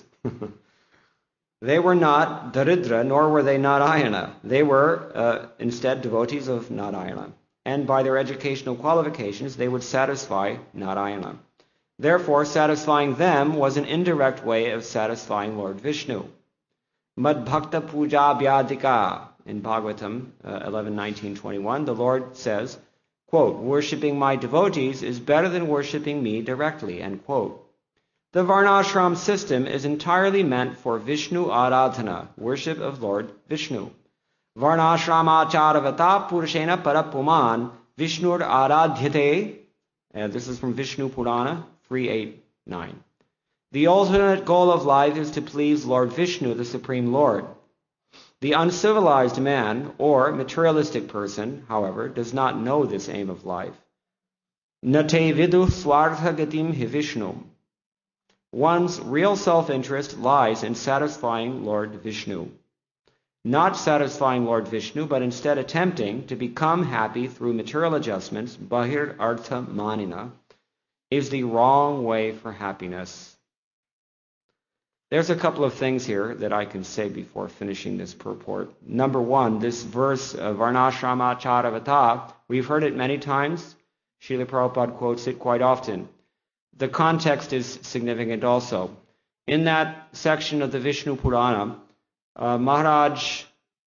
They were not Daridra, nor were they Narayana. They were instead devotees of Narayana. And by their educational qualifications, they would satisfy Narayana. Therefore, satisfying them was an indirect way of satisfying Lord Vishnu. Mad Bhakta Puja Vyadika, in Bhagavatam 11:19-21, the Lord says, quote, worshipping my devotees is better than worshipping me directly, end quote. The Varnashram system is entirely meant for Vishnu Aradhana, worship of Lord Vishnu. Varnashramacharvata Purushena Parapuman Vishnur Aradhyate. This is from Vishnu Purana 3.8.9. The ultimate goal of life is to please Lord Vishnu, the Supreme Lord. The uncivilized man or materialistic person, however, does not know this aim of life. Nate vidu swartha gatim hi Vishnu. One's real self-interest lies in satisfying Lord Vishnu. Not satisfying Lord Vishnu, but instead attempting to become happy through material adjustments, bahir artha manina, is the wrong way for happiness. There's a couple of things here that I can say before finishing this purport. Number one, this verse, Varnashrama Charavata, we've heard it many times. Srila Prabhupada quotes it quite often. The context is significant also. In that section of the Vishnu Purana, Maharaj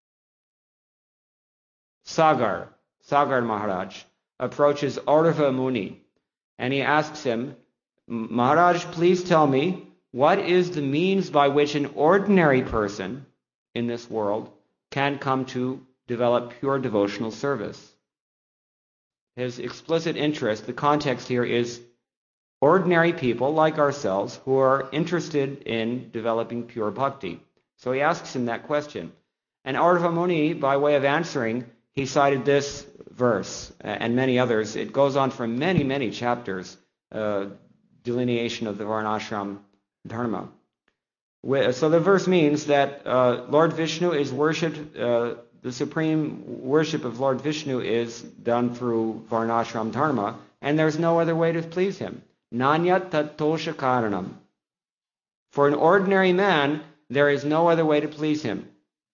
Sagar Maharaj, approaches Aurava Muni, and he asks him, Maharaj, please tell me, what is the means by which an ordinary person in this world can come to develop pure devotional service? his explicit interest, the context here is ordinary people like ourselves who are interested in developing pure bhakti. So he asks him that question. And Ardhava Muni, by way of answering, he cited this verse and many others. It goes on for many, many chapters, delineation of the Varnashram Dharma. So the verse means that Lord Vishnu is worshipped, the supreme worship of Lord Vishnu is done through Varnashram Dharma, and there's no other way to please him. Nanyat tat tosha karanam. For an ordinary man, there is no other way to please him.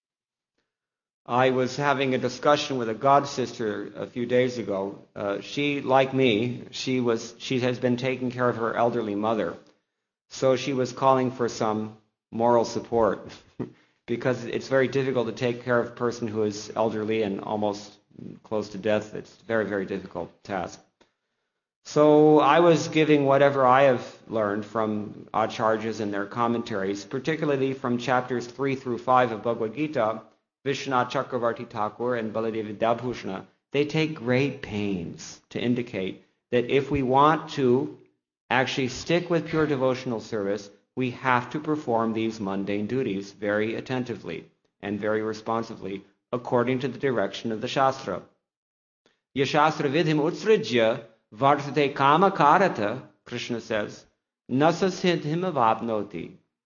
I was having a discussion with a god sister a few days ago. She, like me, she has been taking care of her elderly mother. So she was calling for some moral support because it's very difficult to take care of a person who is elderly and almost close to death. It's a very, very difficult task. So I was giving whatever I have learned from acharyas and their commentaries, particularly from chapters 3 through 5 of Bhagavad Gita. Vishwanath Chakravarti Thakur and Baladev Vidyabhushana, they take great pains to indicate that if we want to actually stick with pure devotional service, we have to perform these mundane duties very attentively and very responsively according to the direction of the Shastra. Yashastra vidhim utsrijya vartate kama karata, Krishna says, nasasiddhim avapnoti,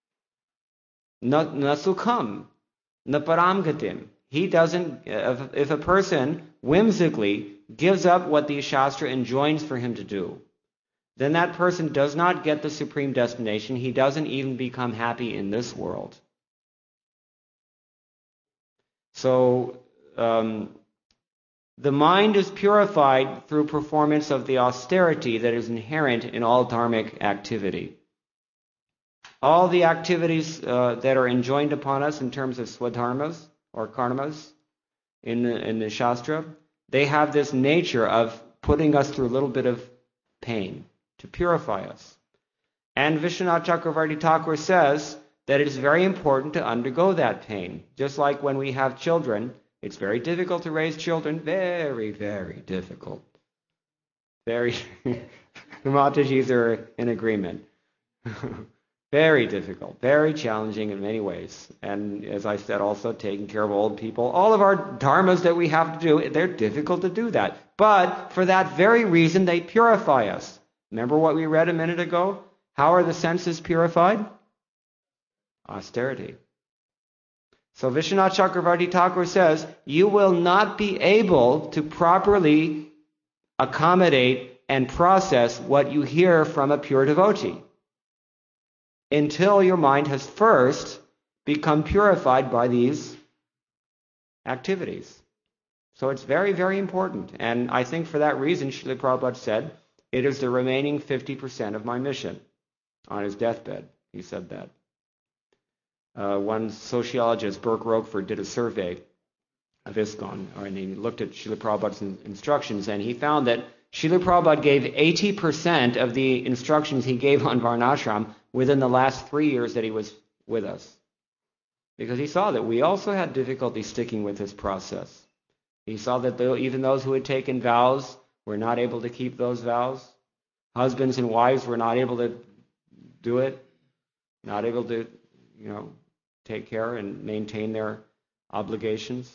nasukham, na paramgatim. He doesn't, if a person whimsically gives up what the Shastra enjoins for him to do, then that person does not get the supreme destination. He doesn't even become happy in this world. So, the mind is purified through performance of the austerity that is inherent in all dharmic activity. All the activities that are enjoined upon us in terms of swadharmas or karmas in the Shastra, they have this nature of putting us through a little bit of pain to purify us. And Vishwanath Chakravarti Thakur says that it is very important to undergo that pain. Just like when we have children, it's very difficult to raise children. Very, very difficult. The Matajis are in agreement. Very difficult, very challenging in many ways. And as I said, also taking care of old people. All of our dharmas that we have to do, they're difficult to do that. But for that very reason, they purify us. Remember what we read a minute ago? How are the senses purified? Austerity. So Vishwanath Chakravarti Thakur says, you will not be able to properly accommodate and process what you hear from a pure devotee until your mind has first become purified by these activities. So it's very, very important. And I think for that reason, Srila Prabhupada said, it is the remaining 50% of my mission. On his deathbed, he said that. One sociologist, Burke Roquefort, did a survey of ISKCON, and he looked at Srila Prabhupada's instructions, and he found that Srila Prabhupada gave 80% of the instructions he gave on Varnashram within the last 3 years that he was with us. Because he saw that we also had difficulty sticking with this process. He saw that even those who had taken vows were not able to keep those vows. Husbands and wives were not able to do it, not able to, take care and maintain their obligations.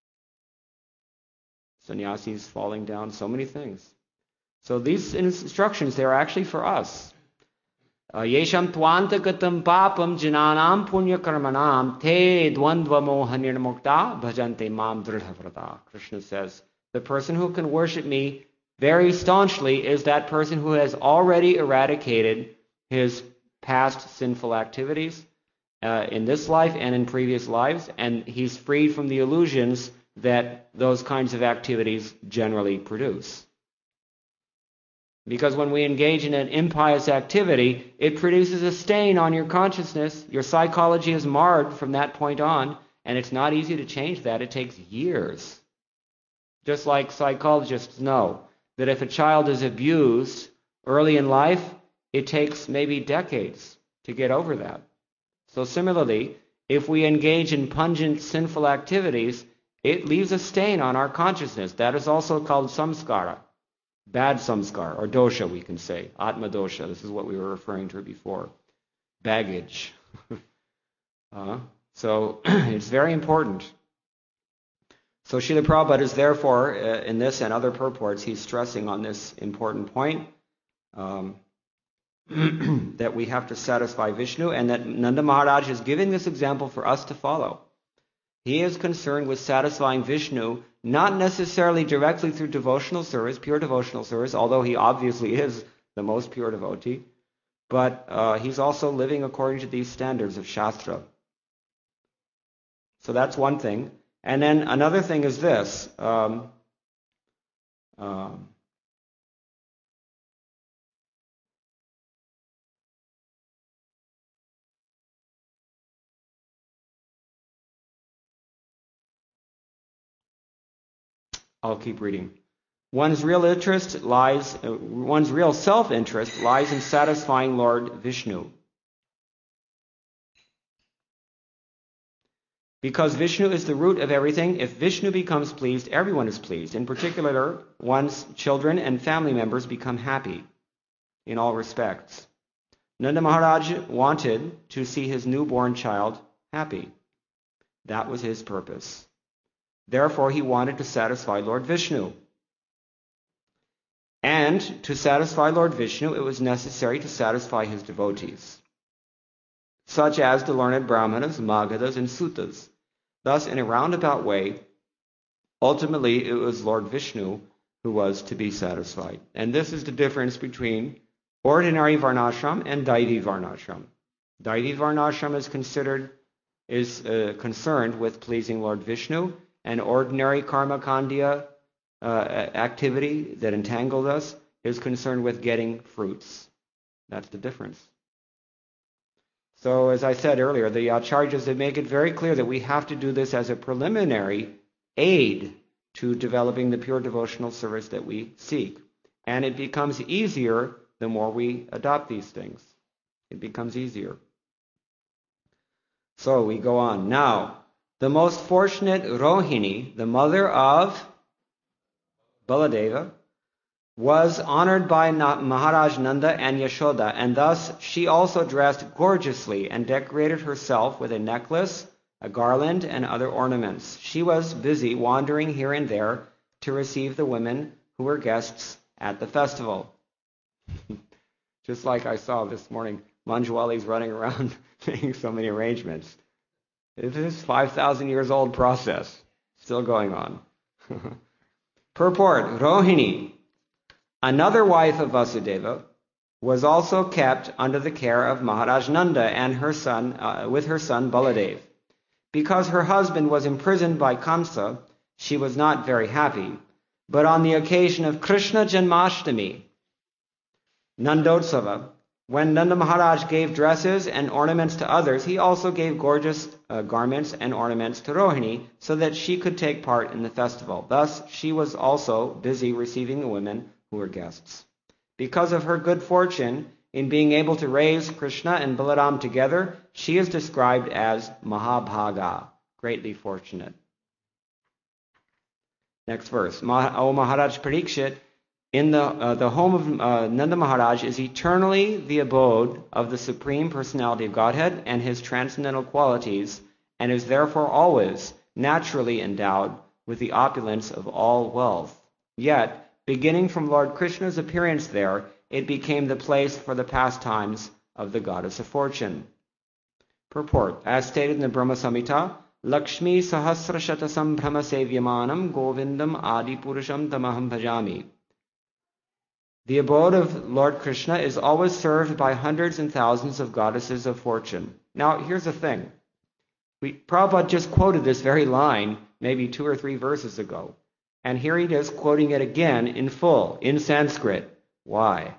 Sannyasis falling down, so many things. So these instructions, they're actually for us. Yesham tvantagatam papam jananam punya karmanam te dvandva mohanir mukta bhajante mam dridhavrata. Krishna says, the person who can worship me very staunchly is that person who has already eradicated his past sinful activities in this life and in previous lives, and he's freed from the illusions that those kinds of activities generally produce. Because when we engage in an impious activity, it produces a stain on your consciousness. Your psychology is marred from that point on, and it's not easy to change that. It takes years. Just like psychologists know that if a child is abused early in life, it takes maybe decades to get over that. So similarly, if we engage in pungent sinful activities, it leaves a stain on our consciousness. That is also called samskara. bad samskar, or dosha we can say, atma dosha. This is what we were referring to before. Baggage. So it's very important. So Srila Prabhupada is therefore, in this and other purports, he's stressing on this important point, that we have to satisfy Vishnu, and that Nanda Maharaj is giving this example for us to follow. He is concerned with satisfying Vishnu, not necessarily directly through devotional service, pure devotional service, although he obviously is the most pure devotee, but he's also living according to these standards of Shastra. So that's one thing. And then another thing is this. I'll keep reading. One's real self-interest lies in satisfying Lord Vishnu. Because Vishnu is the root of everything, if Vishnu becomes pleased, everyone is pleased. In particular, one's children and family members become happy in all respects. Nanda Maharaj wanted to see his newborn child happy. That was his purpose. Therefore, he wanted to satisfy Lord Vishnu. And to satisfy Lord Vishnu, it was necessary to satisfy his devotees, such as the learned Brahmanas, Magadhas, and Suttas. Thus, in a roundabout way, ultimately it was Lord Vishnu who was to be satisfied. And this is the difference between ordinary Varnashram and Daivi Varnashram. Daivi Varnashram is concerned with pleasing Lord Vishnu, and ordinary karma kandya activity that entangled us is concerned with getting fruits. That's the difference. So as I said earlier, the acharyas, they make it very clear that we have to do this as a preliminary aid to developing the pure devotional service that we seek. And it becomes easier the more we adopt these things. It becomes easier. So we go on. Now, the most fortunate Rohini, the mother of Baladeva, was honored by Maharaj Nanda and Yashoda, and thus she also dressed gorgeously and decorated herself with a necklace, a garland, and other ornaments. She was busy wandering here and there to receive the women who were guests at the festival. Just like I saw this morning, Manjuali's running around making so many arrangements. It is a 5,000 years old process, still going on. Purport, Rohini, another wife of Vasudeva, was also kept under the care of Maharaj Nanda and her son, with her son Baladev. Because her husband was imprisoned by Kamsa, she was not very happy. But on the occasion of Krishna Janmashtami, Nandotsava, when Nanda Maharaj gave dresses and ornaments to others, he also gave gorgeous garments and ornaments to Rohini so that she could take part in the festival. Thus, she was also busy receiving the women who were guests. Because of her good fortune in being able to raise Krishna and Balaram together, she is described as Mahabhaga, greatly fortunate. Next verse. O Maharaj Parikshit, in the home of Nanda Maharaj is eternally the abode of the Supreme Personality of Godhead and his transcendental qualities, and is therefore always naturally endowed with the opulence of all wealth. Yet, beginning from Lord Krishna's appearance there, it became the place for the pastimes of the goddess of fortune. Purport. As stated in the Brahma Samhita, Lakshmi Sahasrashata Sambrahma Sevyamanam Govindam Adi Purusham Tamaham Bhajami. The abode of Lord Krishna is always served by hundreds and thousands of goddesses of fortune. Now, here's the thing. Prabhupada just quoted this very line maybe 2 or 3 verses ago. And here he is quoting it again in full, in Sanskrit. Why?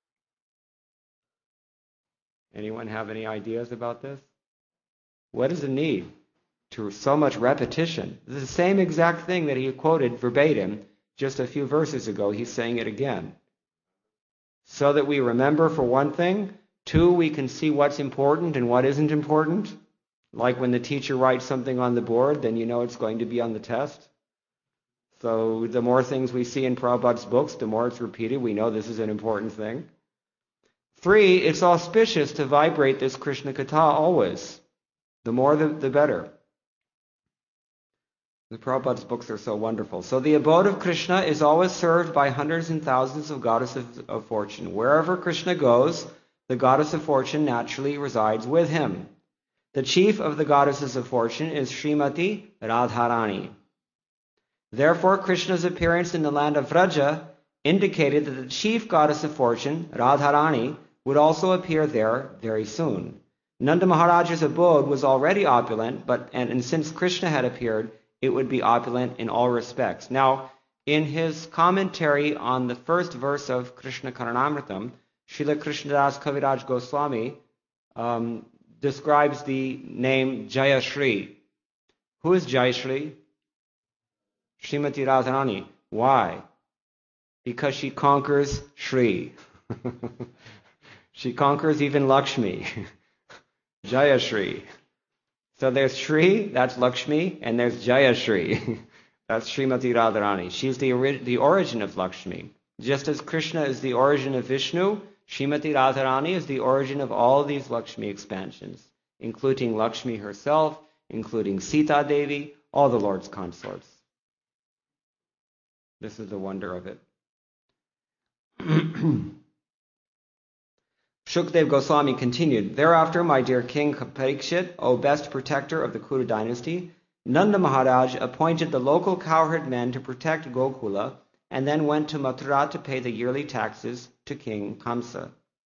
Anyone have any ideas about this? What is the need to so much repetition? This is the same exact thing that he quoted verbatim just a few verses ago. He's saying it again. So that we remember, for one thing. 2, we can see what's important and what isn't important. Like when the teacher writes something on the board, then you know it's going to be on the test. So the more things we see in Prabhupada's books, the more it's repeated. We know this is an important thing. 3, it's auspicious to vibrate this Krishna Katha always. The more, the better. The Prabhupada's books are so wonderful. So the abode of Krishna is always served by hundreds and thousands of goddesses of fortune. Wherever Krishna goes, the goddess of fortune naturally resides with him. The chief of the goddesses of fortune is Srimati Radharani. Therefore, Krishna's appearance in the land of Vraja indicated that the chief goddess of fortune, Radharani, would also appear there very soon. Nanda Maharaj's abode was already opulent, and since Krishna had appeared, it would be opulent in all respects. Now, in his commentary on the first verse of Krishna Karanamritam, Srila Krishnadas Kaviraj Goswami describes the name Jayashri. Who is Jayashri? Srimati Radharani. Why? Because she conquers Shri. She conquers even Lakshmi. Jayashri. So there's Shri, that's Lakshmi, and there's Jayashri. That's Srimati Radharani. She's the origin of Lakshmi. Just as Krishna is the origin of Vishnu, Srimati Radharani is the origin of all these Lakshmi expansions, including Lakshmi herself, including Sita Devi, all the Lord's consorts. This is the wonder of it. Shukdev Goswami continued, thereafter, my dear King Parikshit, O best protector of the Kuru dynasty, Nanda Maharaj appointed the local cowherd men to protect Gokula and then went to Mathura to pay the yearly taxes to King Kamsa.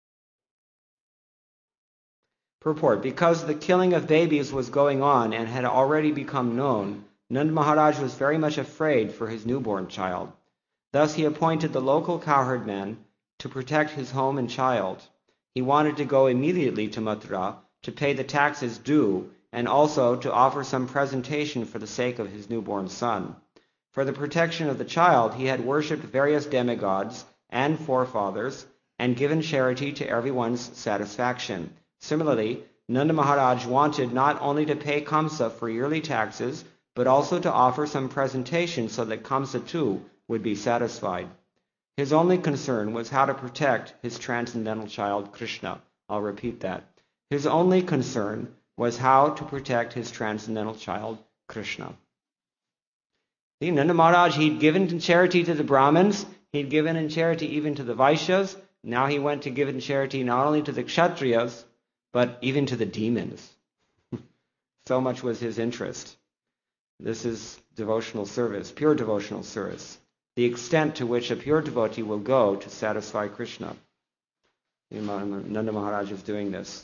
Purport, because the killing of babies was going on and had already become known, Nanda Maharaj was very much afraid for his newborn child. Thus he appointed the local cowherd men to protect his home and child. He wanted to go immediately to Mathura to pay the taxes due and also to offer some presentation for the sake of his newborn son. For the protection of the child, he had worshipped various demigods and forefathers and given charity to everyone's satisfaction. Similarly, Nanda Maharaj wanted not only to pay Kamsa for yearly taxes, but also to offer some presentation so that Kamsa too would be satisfied. His only concern was how to protect his transcendental child, Krishna. I'll repeat that. His only concern was how to protect his transcendental child, Krishna. See, Nanda Maharaj, he'd given in charity to the Brahmins, he'd given in charity even to the Vaishyas. Now he went to give in charity not only to the Kshatriyas, but even to the demons. So much was his interest. This is devotional service, pure devotional service. The extent to which a pure devotee will go to satisfy Krishna. Nanda Maharaj is doing this.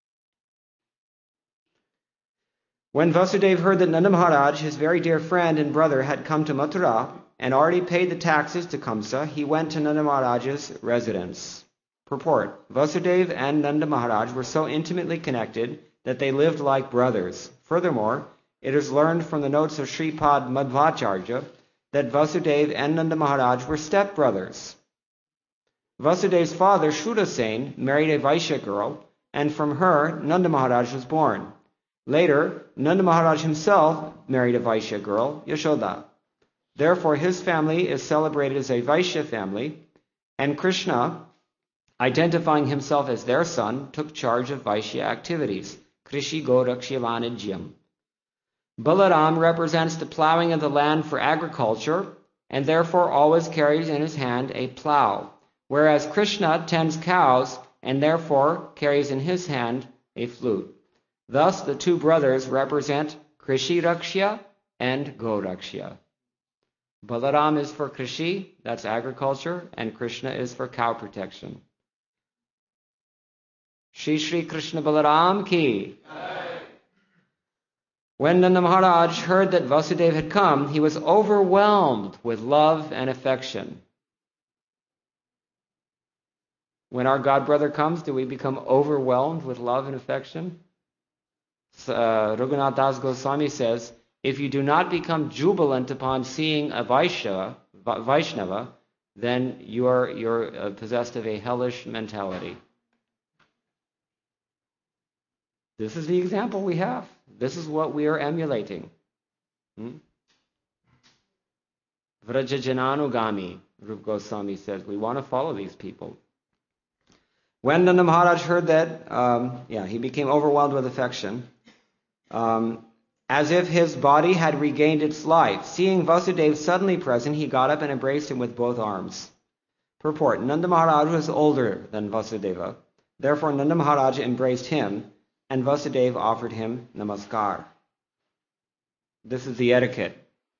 When Vasudeva heard that Nanda Maharaj, his very dear friend and brother, had come to Mathura and already paid the taxes to Kamsa, he went to Nanda Maharaj's residence. Purport, Vasudeva and Nanda Maharaj were so intimately connected that they lived like brothers. Furthermore, it is learned from the notes of Sripad Madhvacharya that Vasudeva and Nanda Maharaj were stepbrothers. Vasudeva's father, Shudasen, married a Vaishya girl, and from her, Nanda Maharaj was born. Later, Nanda Maharaj himself married a Vaishya girl, Yashoda. Therefore, his family is celebrated as a Vaishya family, and Krishna, identifying himself as their son, took charge of Vaishya activities, Krishi Gorakshivanijyam. Balaram represents the plowing of the land for agriculture, and therefore always carries in his hand a plow, whereas Krishna tends cows, and therefore carries in his hand a flute. Thus, the two brothers represent Krishi Rakshya and Gorakshya. Balaram is for Krishi, that's agriculture, and Krishna is for cow protection. Shri Shri Krishna Balaram ki. When Nanda Maharaj heard that Vasudeva had come, he was overwhelmed with love and affection. When our God brother comes, do we become overwhelmed with love and affection? Raghunath Das Goswami says, if you do not become jubilant upon seeing a Vaishnava, then you're possessed of a hellish mentality. This is the example we have. This is what we are emulating. Vrajajananugami, Rupa Goswami says. We want to follow these people. When Nanda Maharaj heard that, he became overwhelmed with affection, as if his body had regained its life. Seeing Vasudeva suddenly present, he got up and embraced him with both arms. Purport: Nanda Maharaj was older than Vasudeva. Therefore, Nanda Maharaj embraced him, and Vasudeva offered him namaskar. This is the etiquette.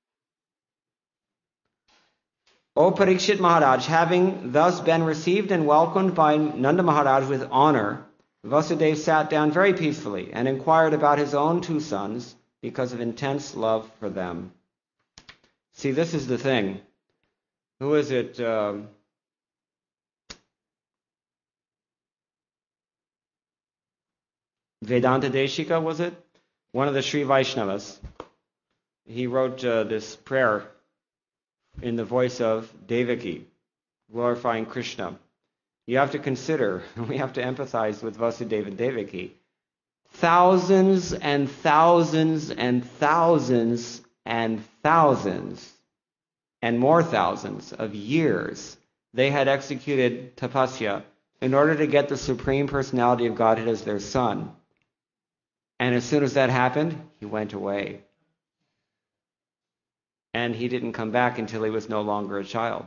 O Parikshit Maharaj, having thus been received and welcomed by Nanda Maharaj with honor, Vasudeva sat down very peacefully and inquired about his own two sons because of intense love for them. See, this is the thing. Who is it? Vedanta Deshika, was it? One of the Sri Vaishnavas. He wrote this prayer in the voice of Devaki, glorifying Krishna. You have to consider, we have to empathize with Vasudeva and Devaki. Thousands and thousands and thousands and thousands and more thousands of years they had executed tapasya in order to get the Supreme Personality of Godhead as their son. And as soon as that happened, he went away. And he didn't come back until he was no longer a child.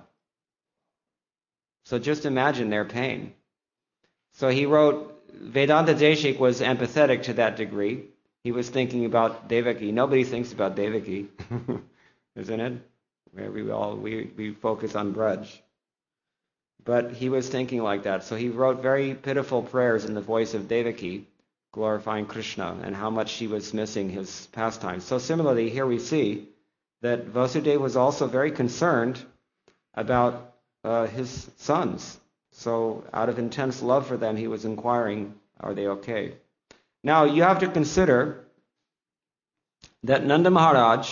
So just imagine their pain. So he wrote, Vedanta Deshik was empathetic to that degree. He was thinking about Devaki. Nobody thinks about Devaki, isn't it? We focus on Braj. But he was thinking like that. So he wrote very pitiful prayers in the voice of Devaki, glorifying Krishna and how much she was missing his pastime. So similarly, here we see that Vasudeva was also very concerned about his sons. So out of intense love for them, he was inquiring, are they okay? Now, you have to consider that Nanda Maharaj,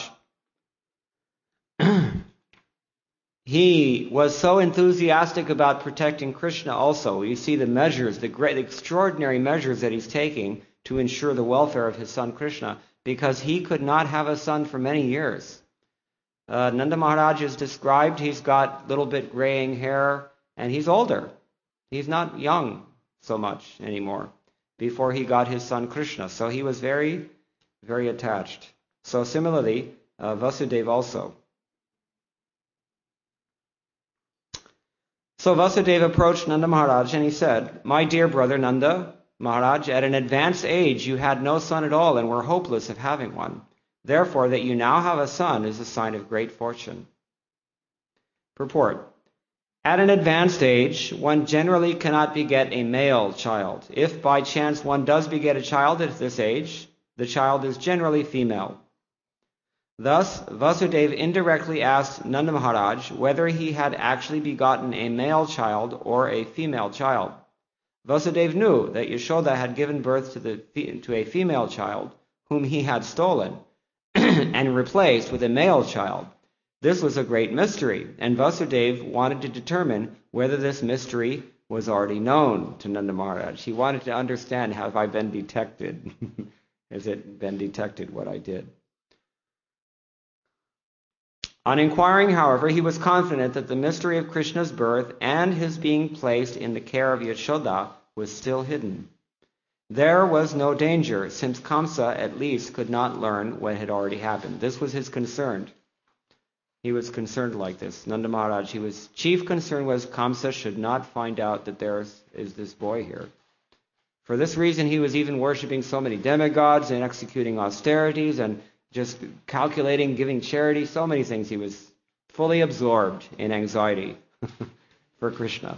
he was so enthusiastic about protecting Krishna also. You see the measures, the great, extraordinary measures that he's taking to ensure the welfare of his son Krishna, because he could not have a son for many years. Nanda Maharaj is described, he's got a little bit graying hair, and he's older. He's not young so much anymore before he got his son Krishna. So he was very, very attached. So similarly, Vasudeva also. So Vasudeva approached Nanda Maharaj and he said, My dear brother Nanda Maharaj, at an advanced age you had no son at all and were hopeless of having one. Therefore, that you now have a son is a sign of great fortune. Purport. At an advanced age, one generally cannot beget a male child. If by chance one does beget a child at this age, the child is generally female. Thus, Vasudeva indirectly asked Nanda Maharaj whether he had actually begotten a male child or a female child. Vasudeva knew that Yashoda had given birth to a female child whom he had stolen and replaced with a male child. This was a great mystery, and Vasudeva wanted to determine whether this mystery was already known to Nanda Maharaj. He wanted to understand, have I been detected? Has it been detected what I did? On inquiring, however, he was confident that the mystery of Krishna's birth and his being placed in the care of Yashoda was still hidden. There was no danger, since Kamsa at least could not learn what had already happened. This was his concern. He was concerned like this. Nanda Maharaj, his chief concern was Kamsa should not find out that there is this boy here. For this reason, he was even worshipping so many demigods and executing austerities and just calculating, giving charity, so many things. He was fully absorbed in anxiety for Krishna.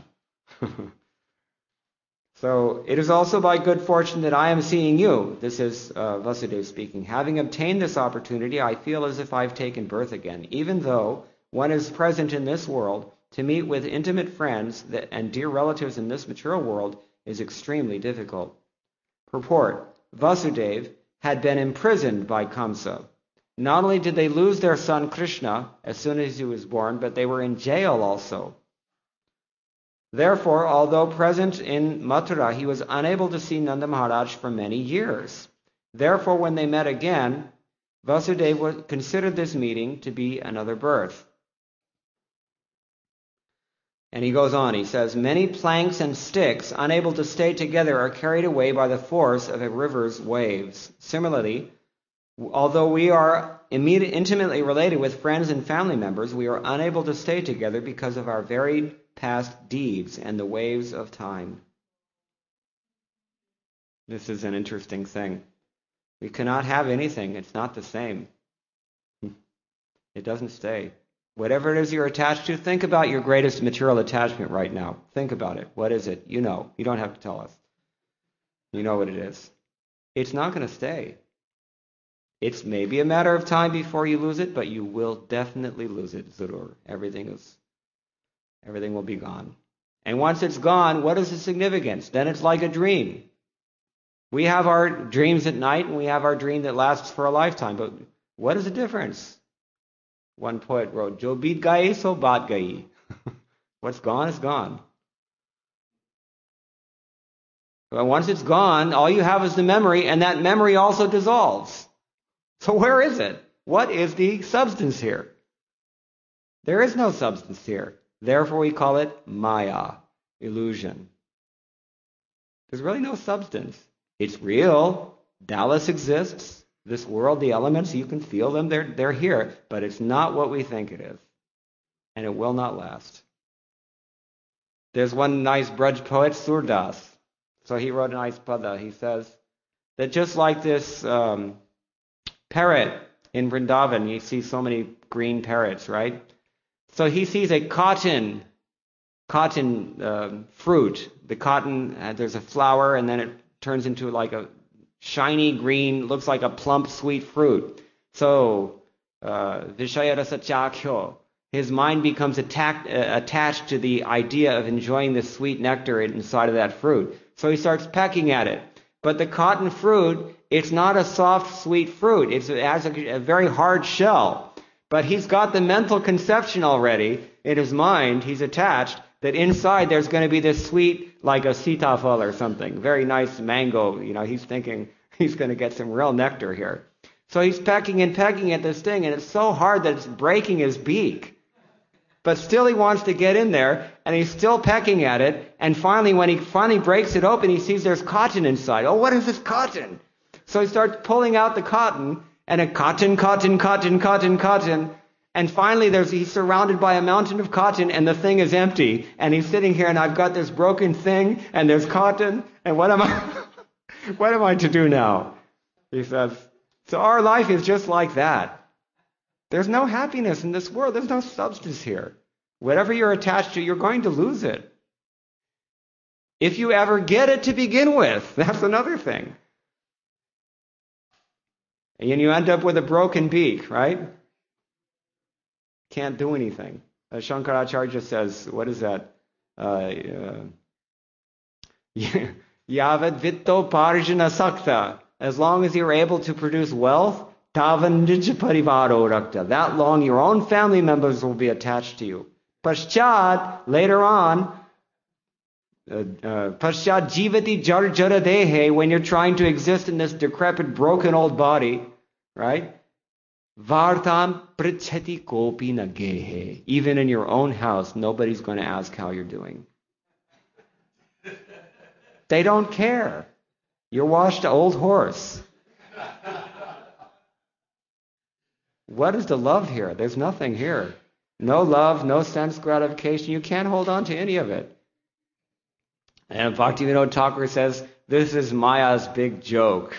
So, it is also by good fortune that I am seeing you. This is Vasudeva speaking. Having obtained this opportunity, I feel as if I've taken birth again. Even though one is present in this world, to meet with intimate friends and dear relatives in this material world is extremely difficult. Purport. Vasudeva had been imprisoned by Kamsa. Not only did they lose their son Krishna as soon as he was born, but they were in jail also. Therefore, although present in Mathura, he was unable to see Nanda Maharaj for many years. Therefore, when they met again, Vasudeva considered this meeting to be another birth. And he goes on, he says, many planks and sticks, unable to stay together, are carried away by the force of a river's waves. Similarly, although we are intimately related with friends and family members, we are unable to stay together because of our varied past deeds and the waves of time. This is an interesting thing. We cannot have anything. It's not the same. It doesn't stay. Whatever it is you're attached to, think about your greatest material attachment right now. Think about it. What is it? You know. You don't have to tell us. You know what it is. It's not going to stay. It's maybe a matter of time before you lose it, but you will definitely lose it, Zurur. Everything will be gone. And once it's gone, what is the significance? Then it's like a dream. We have our dreams at night, and we have our dream that lasts for a lifetime. But what is the difference? One poet wrote, "Jo beet gaye, so baat gayi." What's gone is gone. But once it's gone, all you have is the memory, and that memory also dissolves. So where is it? What is the substance here? There is no substance here. Therefore we call it Maya, illusion. There's really no substance. It's real. Dallas exists. This world, the elements, you can feel them. They're here. But it's not what we think it is. And it will not last. There's one nice Braj poet, Surdas. So he wrote a nice pada. He says that just like this parrot in Vrindavan, you see so many green parrots, right? So he sees a cotton fruit. The cotton, there's a flower, and then it turns into like a shiny green, looks like a plump, sweet fruit. So, Vishaya Rasa Chakyo, his mind becomes attached to the idea of enjoying the sweet nectar inside of that fruit. So he starts pecking at it. But the cotton fruit, it's not a soft, sweet fruit. It has a very hard shell. But he's got the mental conception already in his mind, he's attached, that inside there's going to be this sweet, like a sitafal or something, very nice mango. He's thinking he's going to get some real nectar here. So he's pecking and pecking at this thing, and it's so hard that it's breaking his beak. But still he wants to get in there, and he's still pecking at it, and finally, when he finally breaks it open, he sees there's cotton inside. Oh, what is this cotton? So he starts pulling out the cotton, and a cotton, and finally he's surrounded by a mountain of cotton, and the thing is empty, and he's sitting here, and I've got this broken thing, and there's cotton, and what am I to do now? He says, so our life is just like that. There's no happiness in this world. There's no substance here. Whatever you're attached to, you're going to lose it. If you ever get it to begin with, that's another thing. And you end up with a broken beak, right? Can't do anything. Shankaracharya says, what is that? Yavad vitto parjana sakta. As long as you're able to produce wealth, tavan nija parivaro rakta. That long your own family members will be attached to you. Paschat, later on, Paschat jivati jar jara dehe, when you're trying to exist in this decrepit, broken old body, right? Vartam prichati kopi na gehe. Even in your own house, nobody's going to ask how you're doing. They don't care. You're washed old horse. What is the love here? There's nothing here. No love, no sense gratification. You can't hold on to any of it. And Bhaktivinoda Thakur says, this is Maya's big joke.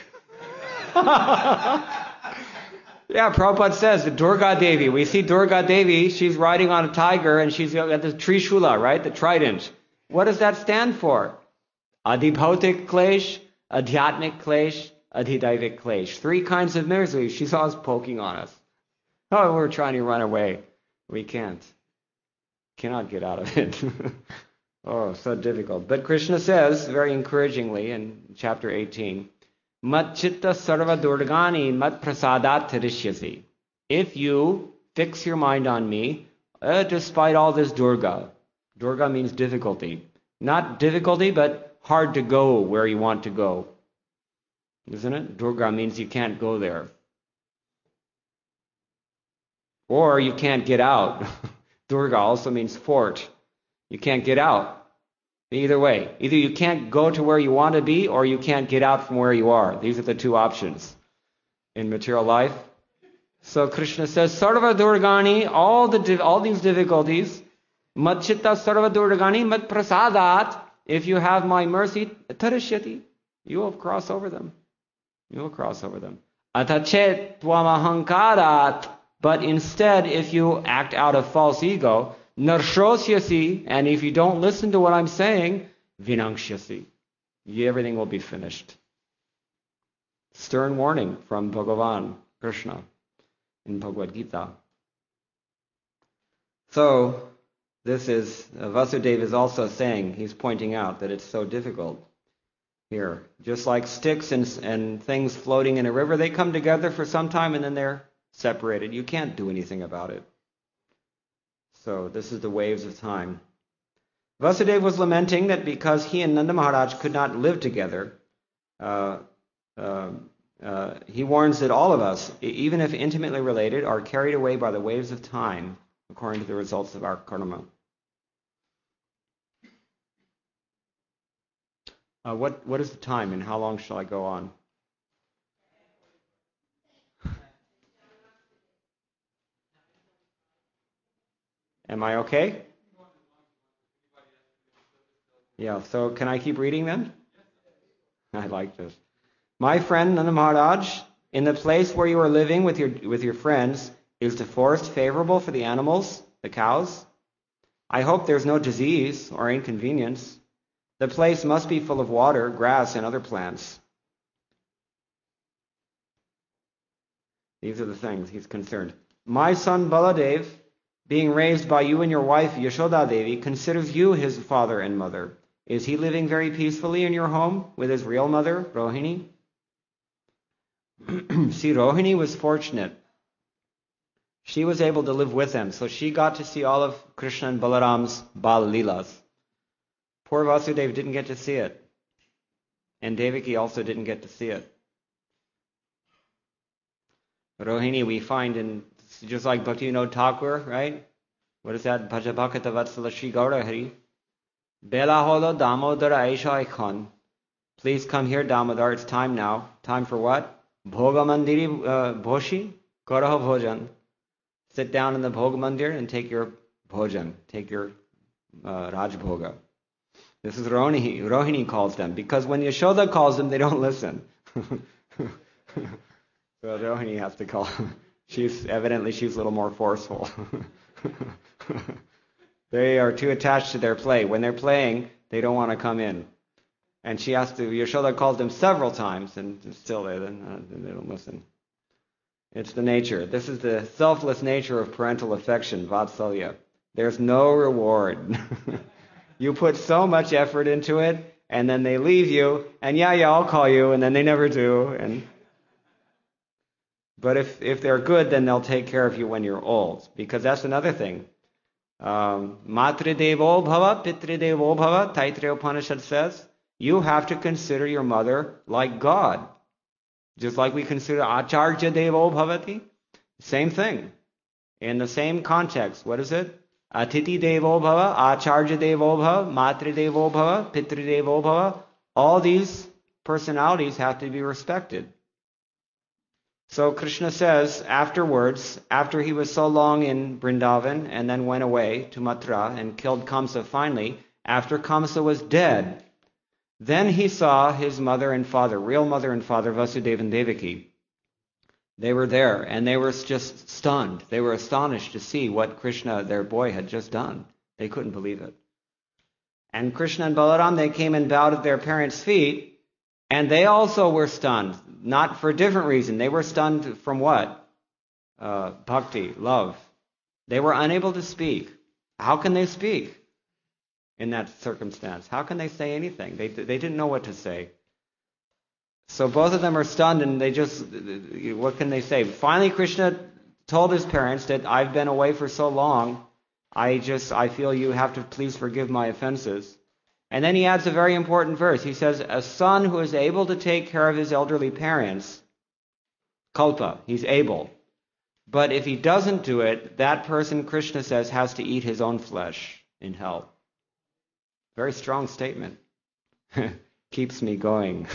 Yeah, Prabhupada says, the Durga Devi. We see Durga Devi, she's riding on a tiger, and she's got the Trishula, right? The trident. What does that stand for? Adibhautik Klesh, Adhyatmik Klesh, Adhidaivik Klesh. 3 kinds of misery. She's always poking on us. Oh, we're trying to run away. We can't. Cannot get out of it. Oh, so difficult. But Krishna says, very encouragingly in chapter 18, Mat chitta sarva durgani mat prasadat tarishyasi. If you fix your mind on me, despite all this Durga. Durga means difficulty. Not difficulty, but hard to go where you want to go. Isn't it? Durga means you can't go there. Or you can't get out. Durga also means fort. You can't get out. Either way. Either you can't go to where you want to be, or you can't get out from where you are. These are the two options in material life. So Krishna says, Sarva Durgani, all these difficulties, Mat Chitta Sarva Durgani, Mat Prasadat, if you have my mercy, Tarishyati, you will cross over them. You will cross over them. Atachet Twamahankarat, but instead, if you act out of false ego, Narshosyasi, and if you don't listen to what I'm saying, Vinangshyasi, everything will be finished. Stern warning from Bhagavan Krishna in Bhagavad Gita. So, this is, Vasudeva is also saying, he's pointing out that it's so difficult here. Just like sticks and things floating in a river, they come together for some time and then they're separated. You can't do anything about it. So, this is the waves of time. Vasudeva was lamenting that because he and Nanda Maharaj could not live together, he warns that all of us, even if intimately related, are carried away by the waves of time according to the results of our karma. What is the time and how long shall I go on? Am I okay? Yeah, so can I keep reading then? I like this. My friend Nanda Maharaj, in the place where you are living with your friends, is the forest favorable for the animals, the cows? I hope there's no disease or inconvenience. The place must be full of water, grass, and other plants. These are the things he's concerned. My son Baladev, being raised by you and your wife Yashoda Devi, considers you his father and mother. Is he living very peacefully in your home with his real mother, Rohini? See, Rohini was fortunate. She was able to live with him, so she got to see all of Krishna and Balaram's Bal Leelas. Poor Vasudeva didn't get to see it. And Devaki also didn't get to see it. Rohini we find in, just like Bhaktivinoda Thakur, right? What is that? Bhajabhakata Vatsala Shri Gaura Hari. Bela holo Damodara Aisha Khan. Please come here, Damodar. It's time now. Time for what? Bhoga Mandiri Bhoshi Karaha Bhojan. Sit down in the Bhoga Mandir and take your Bhojan. Take your Raj Bhoga. This is Rohini calls them. Because when Yashoda calls them, they don't listen. So Rohini has to call. She's a little more forceful. They are too attached to their play. When they're playing, they don't want to come in. And she has to, Yashoda calls them several times, and still they don't listen. It's the nature. This is the selfless nature of parental affection, Vatsalya. There's no reward. You put so much effort into it, and then they leave you, and yeah, I'll call you, and then they never do. But if they're good, then they'll take care of you when you're old. Because that's another thing. Matridevo bhava, pitridevo bhava, Taittiriya Upanishad says, you have to consider your mother like God. Just like we consider Acharya Devo Bhavati. Same thing. In the same context. What is it? Atiti Devo Bhava, Acharya Devo Bhava, Matri Devo Bhava, Pitri Devo Bhava. All these personalities have to be respected. So Krishna says afterwards, after he was so long in Vrindavan and then went away to Mathura and killed Kamsa finally, after Kamsa was dead, then he saw his mother and father, real mother and father, Vasudeva and Devaki. They were there, and they were just stunned. They were astonished to see what Krishna, their boy, had just done. They couldn't believe it. And Krishna and Balaram, they came and bowed at their parents' feet, and they also were stunned. Not for a different reason. They were stunned from what? Bhakti, love. They were unable to speak. How can they speak in that circumstance? How can they say anything? They didn't know what to say. So both of them are stunned, and they just, what can they say? Finally, Krishna told his parents that I've been away for so long, I feel you have to please forgive my offenses. And then he adds a very important verse. He says, a son who is able to take care of his elderly parents, kalpa, he's able. But if he doesn't do it, that person, Krishna says, has to eat his own flesh in hell. Very strong statement. Keeps me going.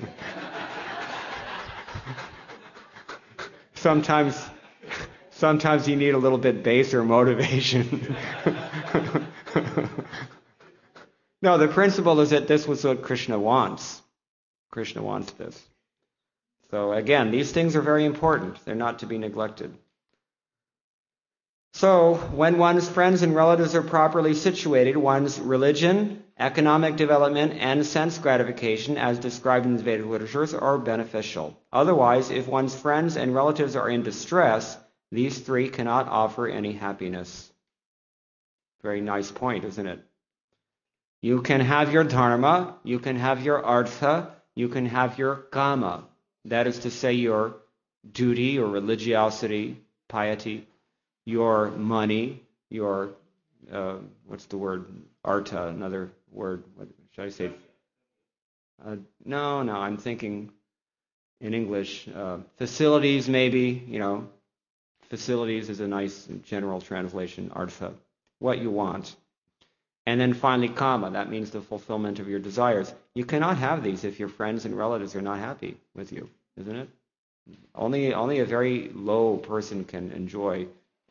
Sometimes you need a little bit baser motivation. No, the principle is that this was what Krishna wants. Krishna wants this. So again, these things are very important. They're not to be neglected. So, when one's friends and relatives are properly situated, one's religion, economic development, and sense gratification, as described in the Vedic literatures, are beneficial. Otherwise, if one's friends and relatives are in distress, these three cannot offer any happiness. Very nice point, isn't it? You can have your dharma, you can have your artha, you can have your kama. That is to say, your duty or religiosity, piety, your money, your, what's the word? Artha, another word. What should I say? No, I'm thinking in English. Facilities, maybe, facilities is a nice general translation, artha. What you want. And then finally, kama, that means the fulfillment of your desires. You cannot have these if your friends and relatives are not happy with you, isn't it? Only a very low person can enjoy,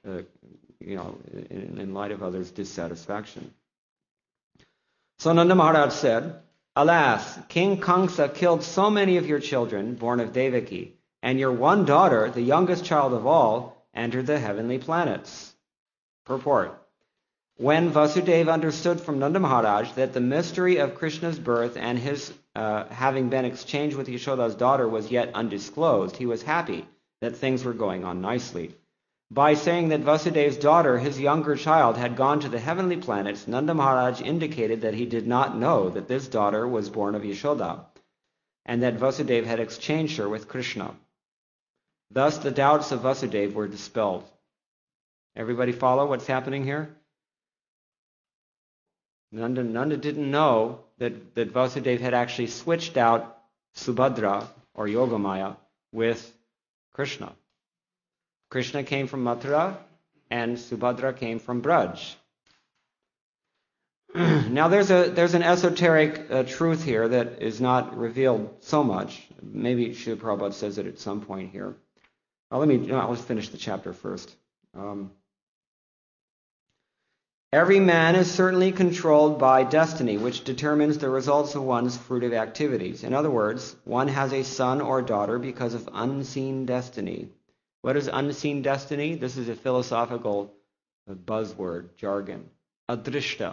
in light of others' dissatisfaction. So Nanda Maharaj said, "Alas, King Kamsa killed so many of your children, born of Devaki, and your one daughter, the youngest child of all, entered the heavenly planets." Purport. When Vasudeva understood from Nanda Maharaj that the mystery of Krishna's birth and his having been exchanged with Yashoda's daughter was yet undisclosed, he was happy that things were going on nicely. By saying that Vasudeva's daughter, his younger child, had gone to the heavenly planets, Nanda Maharaj indicated that he did not know that this daughter was born of Yashoda, and that Vasudeva had exchanged her with Krishna. Thus the doubts of Vasudeva were dispelled. Everybody follow what's happening here? Nanda didn't know that Vasudeva had actually switched out Subhadra, or Yogamaya, with Krishna. Krishna came from Mathura, and Subhadra came from Braj. Now there's an esoteric truth here that is not revealed so much. Maybe Srila Prabhupada says it at some point here. Let's finish the chapter first. Every man is certainly controlled by destiny, which determines the results of one's fruitive activities. In other words, one has a son or daughter because of unseen destiny. What is unseen destiny? This is a philosophical buzzword, jargon. Adrishta.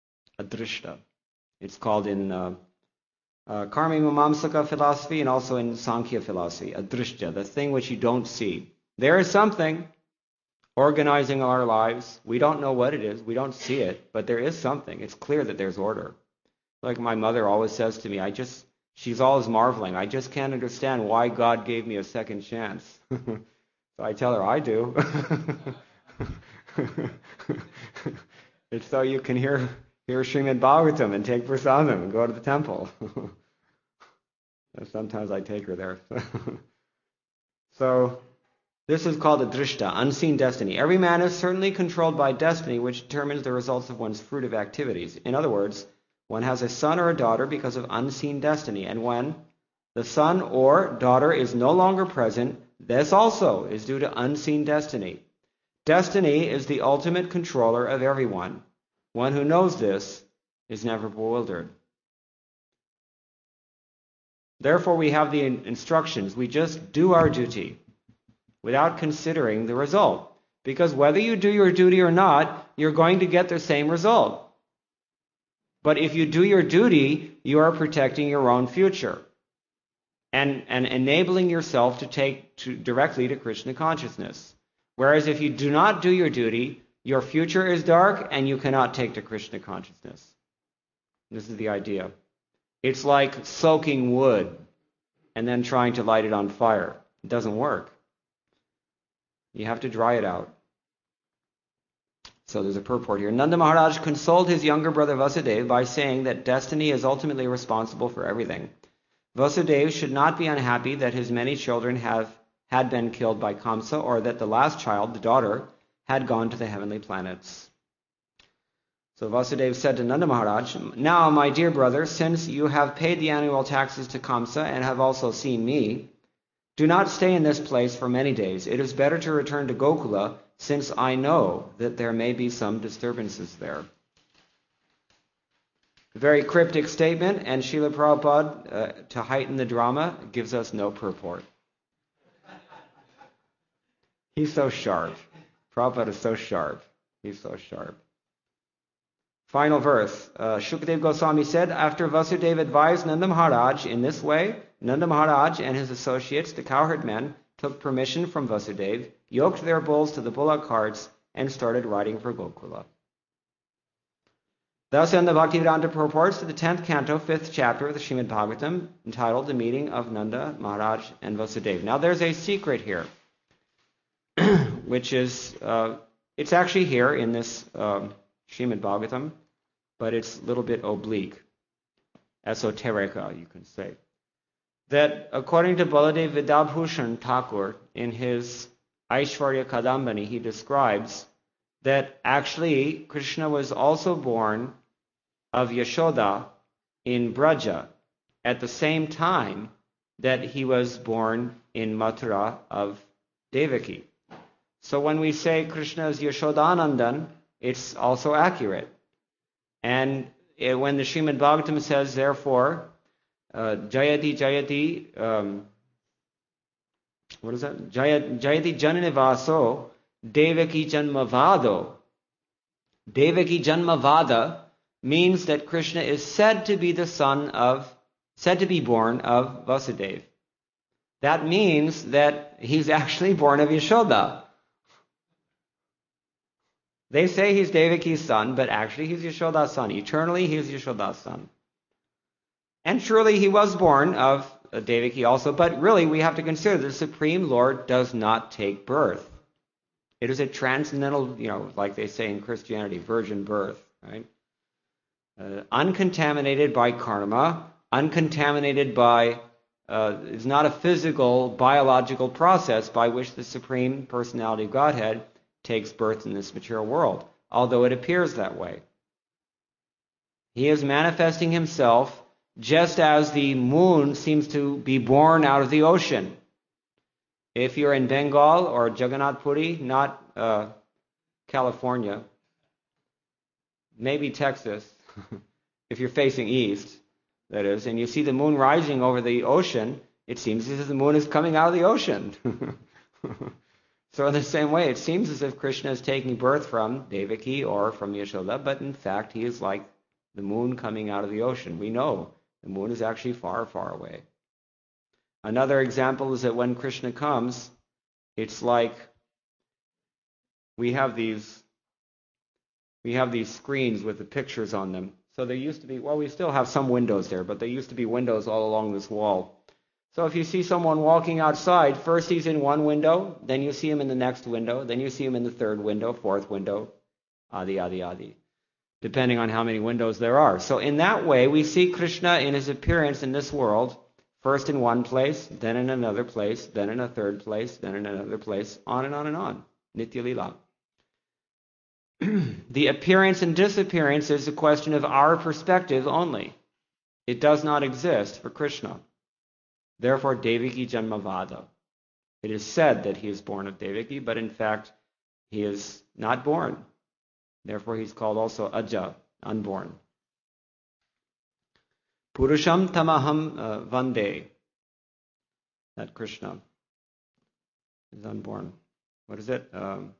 It's called in Karma Mimamsaka philosophy and also in Sankhya philosophy. Adrishta, the thing which you don't see. There is something organizing our lives. We don't know what it is. We don't see it, but there is something. It's clear that there's order. Like my mother always says to me, she's always marveling. I just can't understand why God gave me a second chance. So I tell her, I do. It's so you can hear Srimad Bhagavatam and take prasadam and go to the temple. Sometimes I take her there. So this is called a drishta, unseen destiny. Every man is certainly controlled by destiny, which determines the results of one's fruitive activities. In other words, one has a son or a daughter because of unseen destiny. And when the son or daughter is no longer present, this also is due to unseen destiny. Destiny is the ultimate controller of everyone. One who knows this is never bewildered. Therefore, we have the instructions. We just do our duty without considering the result. Because whether you do your duty or not, you're going to get the same result. But if you do your duty, you are protecting your own future and enabling yourself to take directly to Krishna consciousness. Whereas if you do not do your duty, your future is dark and you cannot take to Krishna consciousness. This is the idea. It's like soaking wood and then trying to light it on fire. It doesn't work. You have to dry it out. So there's a purport here. Nanda Maharaj consoled his younger brother Vasudeva by saying that destiny is ultimately responsible for everything. Vasudeva should not be unhappy that his many children had been killed by Kamsa, or that the last child, the daughter, had gone to the heavenly planets. So Vasudeva said to Nanda Maharaj, "Now, my dear brother, since you have paid the annual taxes to Kamsa and have also seen me, do not stay in this place for many days. It is better to return to Gokula, since I know that there may be some disturbances there." A very cryptic statement, and Srila Prabhupada, to heighten the drama, gives us no purport. He's so sharp. Prabhupada is so sharp. He's so sharp. Final verse. Shukadeva Goswami said, after Vasudeva advised Nanda Maharaj in this way, Nanda Maharaj and his associates, the cowherd men, took permission from Vasudeva, yoked their bulls to the bullock carts, and started riding for Gokula. Thus end the Bhaktivedanta purports to the 10th canto, 5th chapter of the Srimad Bhagavatam, entitled The Meeting of Nanda Maharaj and Vasudeva. Now there's a secret here, which is, it's actually here in this Srimad Bhagavatam, but it's a little bit oblique, esoterica, you can say. That according to Baladev Vidyabhushan Thakur, in his Aishwarya Kadambani, he describes that actually Krishna was also born of Yashoda in Braja at the same time that he was born in Mathura of Devaki. So when we say Krishna is Yashodanandan, it's also accurate. And when the Srimad Bhagavatam says, therefore, Jayati Jayati, what is that? Jayati Jananivaso Devaki Janmavado. Devaki Janmavada means that Krishna is said to be born of Vasudeva. That means that he's actually born of Yashoda. They say he's Devaki's son, but actually he's Yashoda's son. Eternally, he's Yashoda's son. And surely he was born of Devaki also, but really we have to consider the Supreme Lord does not take birth. It is a transcendental, like they say in Christianity, virgin birth, right? Uncontaminated by karma, uncontaminated by, it's not a physical, biological process by which the Supreme Personality of Godhead takes birth in this material world, although it appears that way. He is manifesting himself just as the moon seems to be born out of the ocean. If you're in Bengal or Jagannath Puri, not California, maybe Texas, if you're facing east, that is, and you see the moon rising over the ocean, it seems as if the moon is coming out of the ocean. So in the same way, it seems as if Krishna is taking birth from Devaki or from Yashoda, but in fact he is like the moon coming out of the ocean. We know the moon is actually far, far away. Another example is that when Krishna comes, it's like we have these screens with the pictures on them. So there used to be, we still have some windows there, but there used to be windows all along this wall. So if you see someone walking outside, first he's in one window, then you see him in the next window, then you see him in the third window, fourth window, adi, depending on how many windows there are. So in that way, we see Krishna in his appearance in this world, first in one place, then in another place, then in a third place, then in another place, on and on and on. Nitya Lila. The appearance and disappearance is a question of our perspective only. It does not exist for Krishna. Therefore, Devaki Janmavada. It is said that he is born of Devaki, but in fact, he is not born. Therefore, he's called also Aja, unborn. Purusham tamaham vande. That Krishna is unborn. What is it?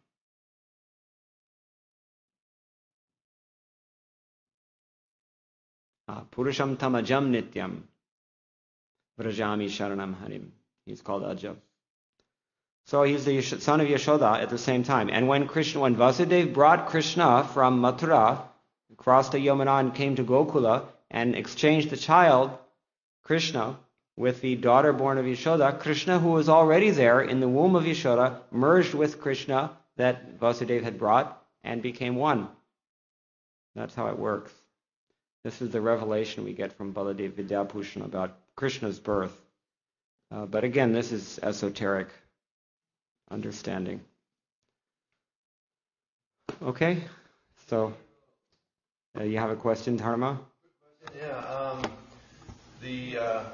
Purusham tamajam nityam. Vrajami Sharanam Harim. He's called Aja. So he's the son of Yashoda at the same time. And when Vasudeva brought Krishna from Mathura, crossed the Yamuna and came to Gokula, and exchanged the child, Krishna, with the daughter born of Yashoda, Krishna, who was already there in the womb of Yashoda, merged with Krishna that Vasudeva had brought and became one. That's how it works. This is the revelation we get from Baladev Vidyabhushan about Krishna's birth. But again, this is esoteric understanding. Okay, so You have a question, Dharma? Yeah, the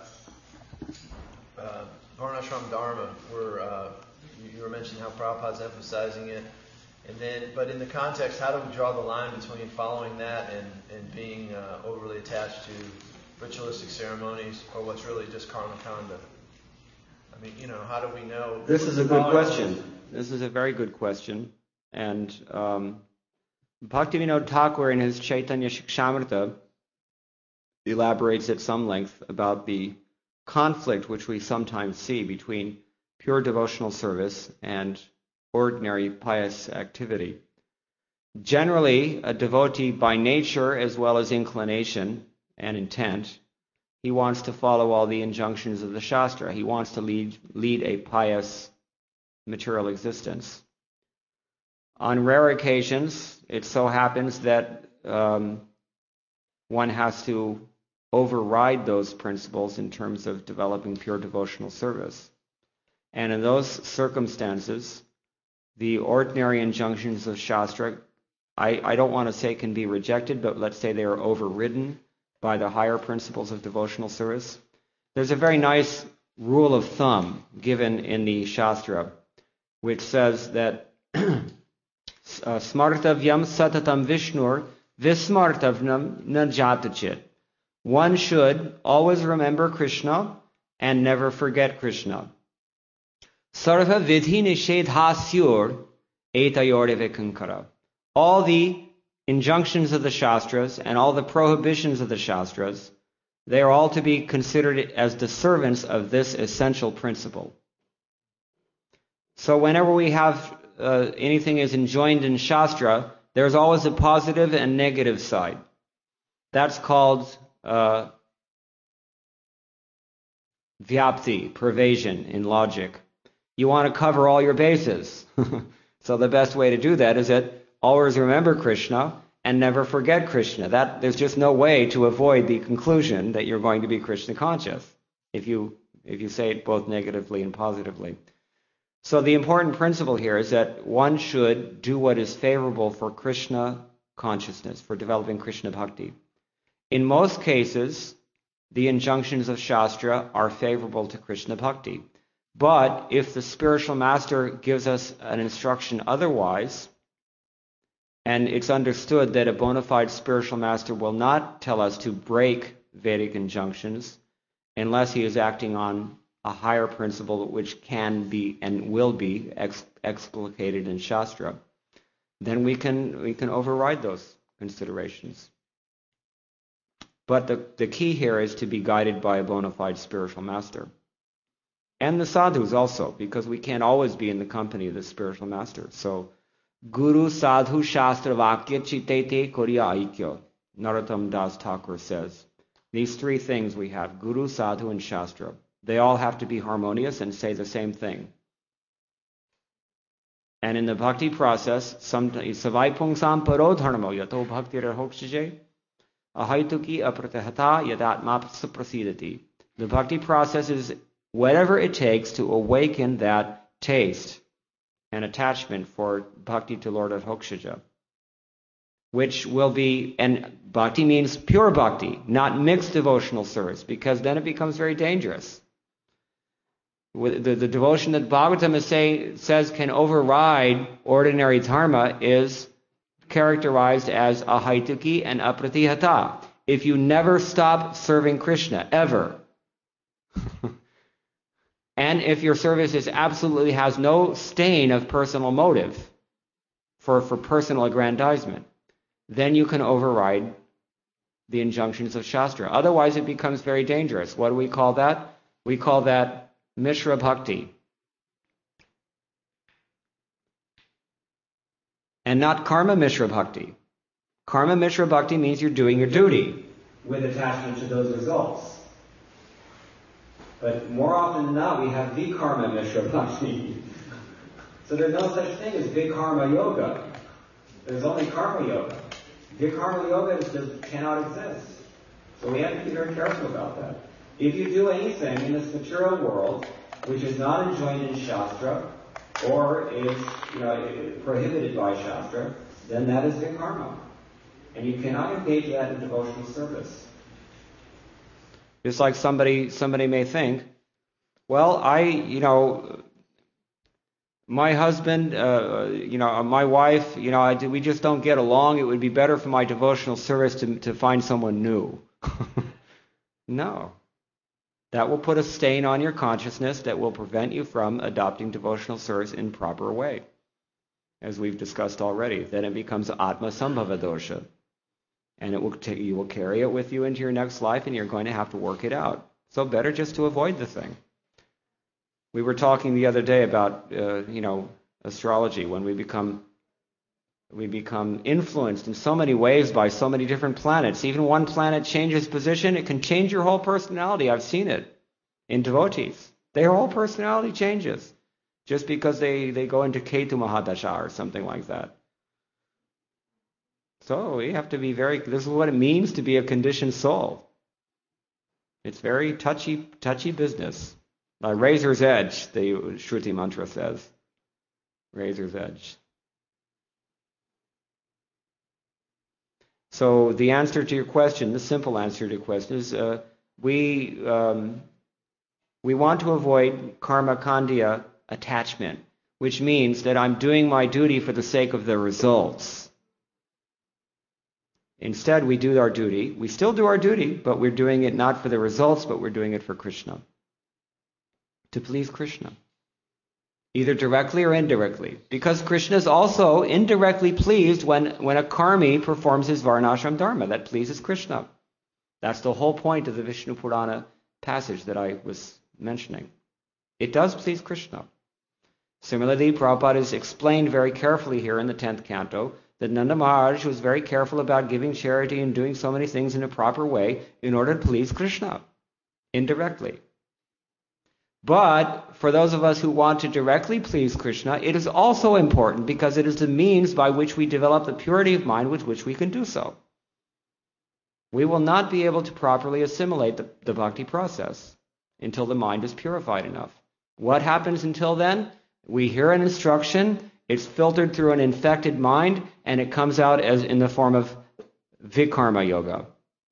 Varnashram Dharma, where you were mentioning how Prabhupada's emphasizing it, and then, but in the context, how do we draw the line between following that and being overly attached to ritualistic ceremonies, or what's really just karma kanda? I mean, how do we know? This is a good question. This is a very good question. And Bhaktivinoda Thakur in his Chaitanya Shikshamrita elaborates at some length about the conflict which we sometimes see between pure devotional service and ordinary pious activity. Generally, a devotee by nature as well as inclination and intent, he wants to follow all the injunctions of the Shastra. He wants to lead a pious material existence. On rare occasions, it so happens that one has to override those principles in terms of developing pure devotional service. And in those circumstances, the ordinary injunctions of Shastra, I don't want to say can be rejected, but let's say they are overridden by the higher principles of devotional service. There's a very nice rule of thumb given in the Shastra, which says that Smartavyam satatam Vishnur vismartavnam na jatachit. One should always remember Krishna and never forget Krishna. Sarva vidhi nishedhasyur etayorevikankara. All the injunctions of the Shastras and all the prohibitions of the Shastras, they are all to be considered as the servants of this essential principle. So whenever we have anything is enjoined in Shastra, there's always a positive and negative side. That's called vyapti, pervasion in logic. You want to cover all your bases. So the best way to do that is that always remember Krishna and never forget Krishna. There's just no way to avoid the conclusion that you're going to be Krishna conscious if you say it both negatively and positively. So the important principle here is that one should do what is favorable for Krishna consciousness, for developing Krishna bhakti. In most cases, the injunctions of Shastra are favorable to Krishna bhakti. But if the spiritual master gives us an instruction otherwise, and it's understood that a bona fide spiritual master will not tell us to break Vedic injunctions unless he is acting on a higher principle which can be and will be explicated in Shastra, then we can override those considerations. But the key here is to be guided by a bona fide spiritual master. And the sadhus also, because we can't always be in the company of the spiritual master. So, Guru, Sadhu, Shastra, Vakya, Chitete, Korya, Aikyo, Narottam Das Thakur says. These three things we have, Guru, Sadhu, and Shastra. They all have to be harmonious and say the same thing. And in the bhakti process, Savai Pungsam Paro Dharmo Yato Bhakti Rahokshaje Ahaituki Apratahata Yadatmapsa Prasidati. The bhakti process is whatever it takes to awaken that taste and attachment for bhakti to Lord Adhokshaja, which will be, and bhakti means pure bhakti, not mixed devotional service, because then it becomes very dangerous. The devotion that Bhagavatam says can override ordinary dharma is characterized as ahaituki and apratihata. If you never stop serving Krishna, ever, and if your service absolutely has no stain of personal motive for personal aggrandizement, then you can override the injunctions of Shastra. Otherwise, it becomes very dangerous. What do we call that? We call that Mishra Bhakti. And not Karma Mishra Bhakti. Karma Mishra Bhakti means you're doing your duty with attachment to those results. But more often than not, we have Vikarma Mishra Bhakti. So there's no such thing as Vikarma Yoga. There's only Karma Yoga. Vikarma Yoga cannot exist. So we have to be very careful about that. If you do anything in this material world which is not enjoined in Shastra or is prohibited by Shastra, then that is Vikarma. And you cannot engage that in devotional service. Just like somebody may think, well, my husband, my wife, we just don't get along. It would be better for my devotional service to find someone new. No. That will put a stain on your consciousness that will prevent you from adopting devotional service in proper way. As we've discussed already, then it becomes Atma Sambhava dosha. And you will carry it with you into your next life, and you're going to have to work it out. So better just to avoid the thing. We were talking the other day about, astrology. When we become influenced in so many ways by so many different planets. Even one planet changes position, it can change your whole personality. I've seen it in devotees. Their whole personality changes just because they go into Ketu Mahadasha or something like that. So we have to be this is what it means to be a conditioned soul. It's very touchy business. Razor's edge, the Shruti mantra says. Razor's edge. So the answer to your question, the simple answer to your question is we want to avoid karma kandya attachment, which means that I'm doing my duty for the sake of the results. Instead, we do our duty. We still do our duty, but we're doing it not for the results, but we're doing it for Krishna. To please Krishna. Either directly or indirectly. Because Krishna is also indirectly pleased when a karmi performs his varnashram dharma. That pleases Krishna. That's the whole point of the Vishnu Purana passage that I was mentioning. It does please Krishna. Similarly, Prabhupada has explained very carefully here in the 10th canto that Nanda Maharaj was very careful about giving charity and doing so many things in a proper way in order to please Krishna, indirectly. But for those of us who want to directly please Krishna, it is also important because it is the means by which we develop the purity of mind with which we can do so. We will not be able to properly assimilate the bhakti process until the mind is purified enough. What happens until then? We hear an instruction, it's filtered through an infected mind, and it comes out as in the form of vikarma yoga,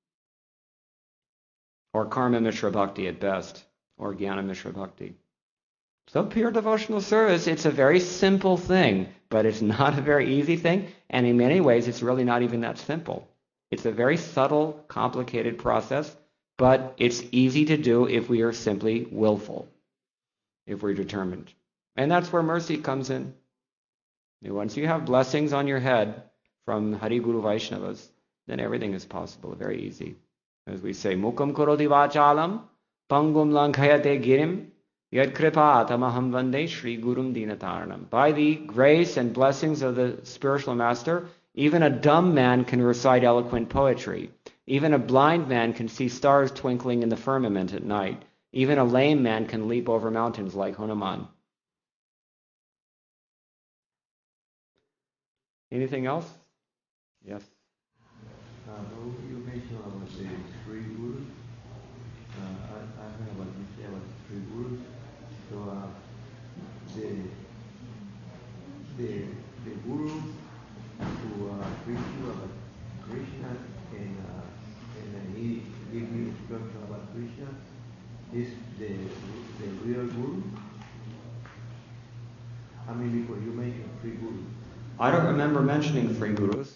or karma mishra bhakti at best, or jnana mishra bhakti. So pure devotional service, it's a very simple thing, but it's not a very easy thing, and in many ways it's really not even that simple. It's a very subtle, complicated process, but it's easy to do if we are simply willful, if we're determined. And that's where mercy comes in. Once you have blessings on your head from Hari Guru Vaishnavas, then everything is possible, very easy. As we say, Mukam karoti vachalam, pangum lankhayate girim, yad kripa tamaham vande Shri Gurum Dinataranam. By the grace and blessings of the spiritual master, even a dumb man can recite eloquent poetry. Even a blind man can see stars twinkling in the firmament at night. Even a lame man can leap over mountains like Hanuman. Anything else? Yes. You mentioned about the three gurus. I heard about three gurus. So the guru who preach you about Krishna and he gives you instruction about Krishna is the real guru. I mean, because you mentioned three gurus. I don't remember mentioning three gurus.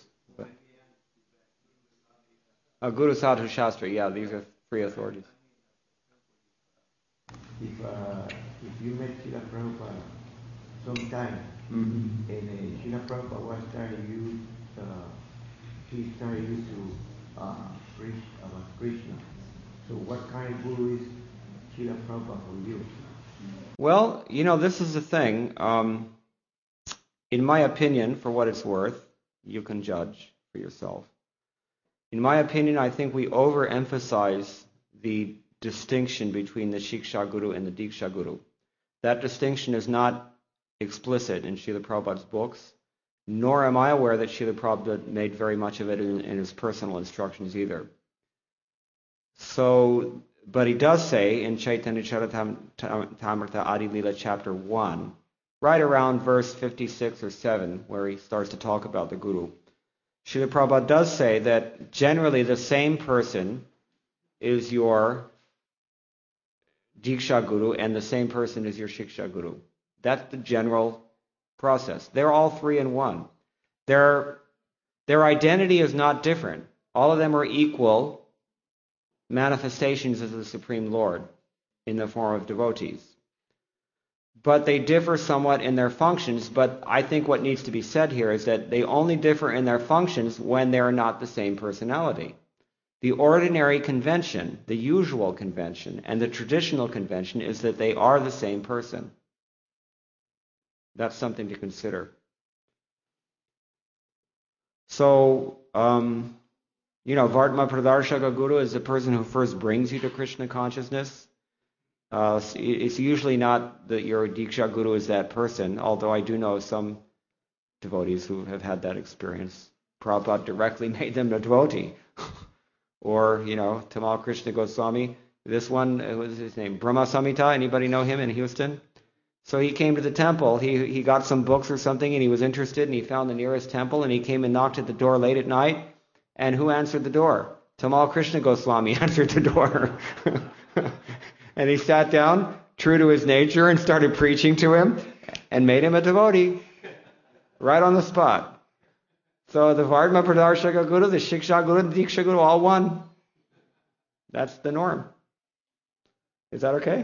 Guru, Sadhu, Shastra, yeah, these are three authorities. If you met Srila Prabhupada sometime, and Srila Prabhupada was telling you, he started you to preach about Krishna. So what kind of guru is Srila Prabhupada for you? Well, this is the thing. In my opinion, for what it's worth, you can judge for yourself. In my opinion, I think we overemphasize the distinction between the Shiksha Guru and the Diksha Guru. That distinction is not explicit in Srila Prabhupada's books, nor am I aware that Srila Prabhupada made very much of it in his personal instructions either. So, but he does say in Chaitanya Charitamrita Adi Lila chapter 1, right around verse 56 or 7, where he starts to talk about the Guru. Srila Prabhupada does say that generally the same person is your Diksha Guru and the same person is your Shiksha Guru. That's the general process. They're all three in one. Their identity is not different. All of them are equal manifestations of the Supreme Lord in the form of devotees. But they differ somewhat in their functions, but I think what needs to be said here is that they only differ in their functions when they are not the same personality. The ordinary convention, the usual convention, and the traditional convention is that they are the same person. That's something to consider. So, Vartma Pradarshaka Guru is the person who first brings you to Krishna consciousness. It's usually not that your Diksha Guru is that person, although I do know some devotees who have had that experience. Prabhupada directly made them a devotee. Or, Tamal Krishna Goswami. This one, what was his name? Brahma Samhita. Anybody know him in Houston? So he came to the temple. He got some books or something, and he was interested, and he found the nearest temple, and he came and knocked at the door late at night. And who answered the door? Tamal Krishna Goswami answered the door. And he sat down, true to his nature, and started preaching to him, and made him a devotee, right on the spot. So the Vartma Pradarshaka Guru, the Shiksha Guru, the Diksha Guru, all one. That's the norm. Is that okay?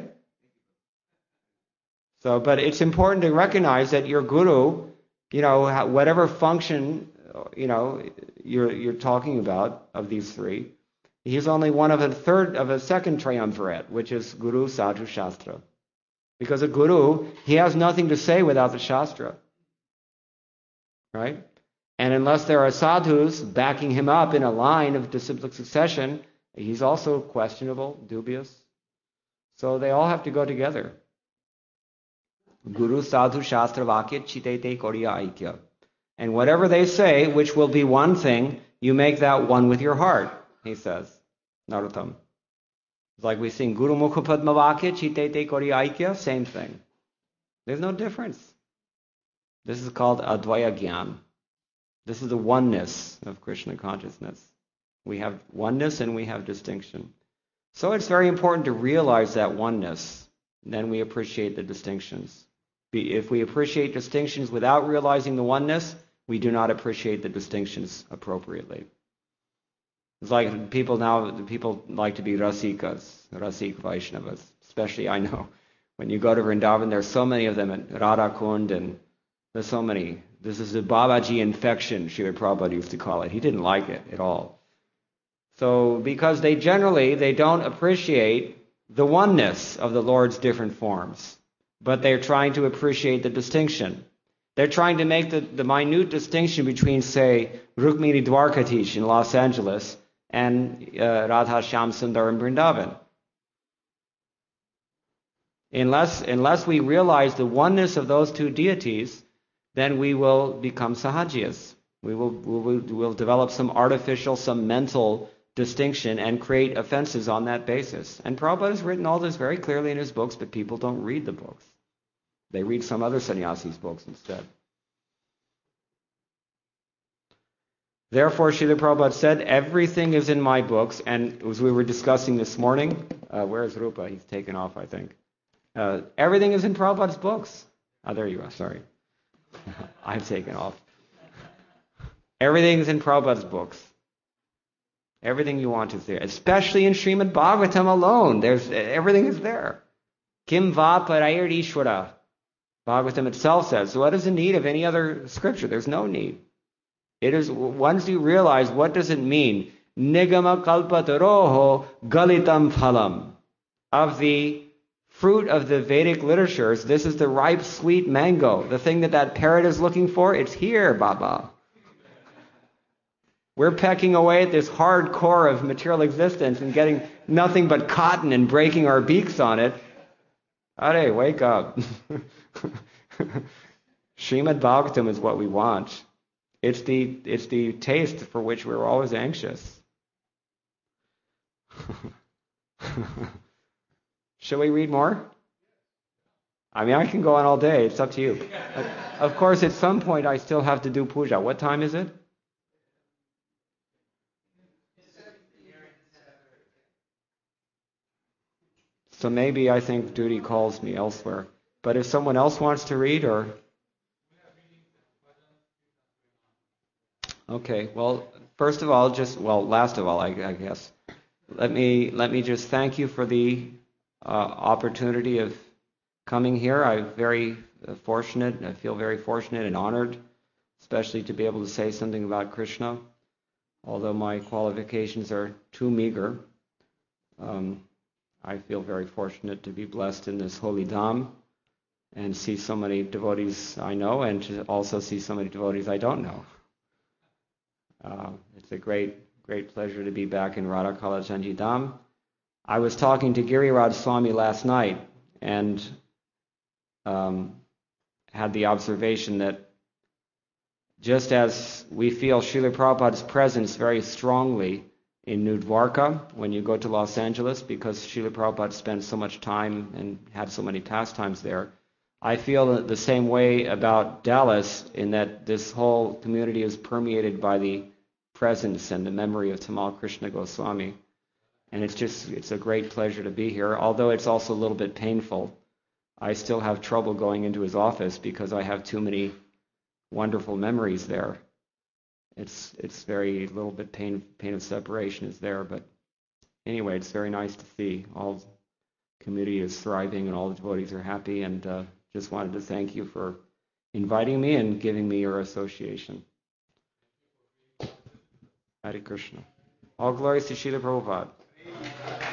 So, but it's important to recognize that your Guru, whatever function, you're talking about of these three, he's only one of a second triumvirate, which is Guru, Sadhu, Shastra. Because a Guru, he has nothing to say without the Shastra. Right? And unless there are sadhus backing him up in a line of disciplic succession, he's also questionable, dubious. So they all have to go together. Guru, Sadhu, Shastra, Vakya, Chitete, Koriya, Aikya. And whatever they say, which will be one thing, you make that one with your heart, he says. Narottam. It's like we sing Guru Mukha Padma Vakya, Chitete, Koriya, Aikya, same thing. There's no difference. This is called Advaya Gyan. This is the oneness of Krishna consciousness. We have oneness and we have distinction. So it's very important to realize that oneness. Then we appreciate the distinctions. If we appreciate distinctions without realizing the oneness, we do not appreciate the distinctions appropriately. It's like people like to be Rasikas, Rasik Vaishnavas. Especially, I know, when you go to Vrindavan, there's so many of them at Radha Kund, and there's so many. This is the Babaji infection, Srila Prabhupada used to call it. He didn't like it at all. So, because they don't appreciate the oneness of the Lord's different forms, but they're trying to appreciate the distinction. They're trying to make the minute distinction between, say, Rukmini Dwarkatish in Los Angeles and Radha Shyam Sundar in Vrindavan. Unless we realize the oneness of those two deities, then we will become sahajiyas. We'll develop some artificial, some mental distinction and create offenses on that basis. And Prabhupada has written all this very clearly in his books, but people don't read the books. They read some other sannyasi's books instead. Therefore, Srila Prabhupada said, everything is in my books. And as we were discussing this morning, where is Rupa? He's taken off, I think. Everything is in Prabhupada's books. There you are, sorry. I've taken off. Everything is in Prabhupada's books. Everything you want is there. Especially in Srimad Bhagavatam alone. Everything is there. Kim va parayar Ishvara. Bhagavatam itself says, so what is the need of any other scripture? There's no need. It is, once you realize, what does it mean? Nigama kalpataroho galitam phalam. Of the fruit of the Vedic literatures, this is the ripe, sweet mango. The thing that parrot is looking for, it's here, Baba. We're pecking away at this hard core of material existence and getting nothing but cotton and breaking our beaks on it. Hare, wake up. Srimad Bhagavatam is what we want. It's the taste for which we're always anxious. Shall we read more? I mean, I can go on all day. It's up to you. Of course, at some point, I still have to do puja. What time is it? So maybe I think duty calls me elsewhere. But if someone else wants to read, or... Okay, well, first of all, last of all, I guess, let me just thank you for the opportunity of coming here. I'm very fortunate. I feel very fortunate and honored, especially to be able to say something about Krishna, although my qualifications are too meager. I feel very fortunate to be blessed in this holy dham and see so many devotees I know, and to also see so many devotees I don't know. It's a great pleasure to be back in Radha Kalachandji Dham. I was talking to Giriraj Swami last night and had the observation that just as we feel Srila Prabhupada's presence very strongly in New Dwarka when you go to Los Angeles, because Srila Prabhupada spent so much time and had so many pastimes there, I feel the same way about Dallas, in that this whole community is permeated by the presence and the memory of Tamal Krishna Goswami. And it's a great pleasure to be here, although it's also a little bit painful. I still have trouble going into his office because I have too many wonderful memories there. It's very little bit pain of separation is there, but anyway, it's very nice to see all the community is thriving and all the devotees are happy, and just wanted to thank you for inviting me and giving me your association. Hare Krishna. All glories to Srila Prabhupada.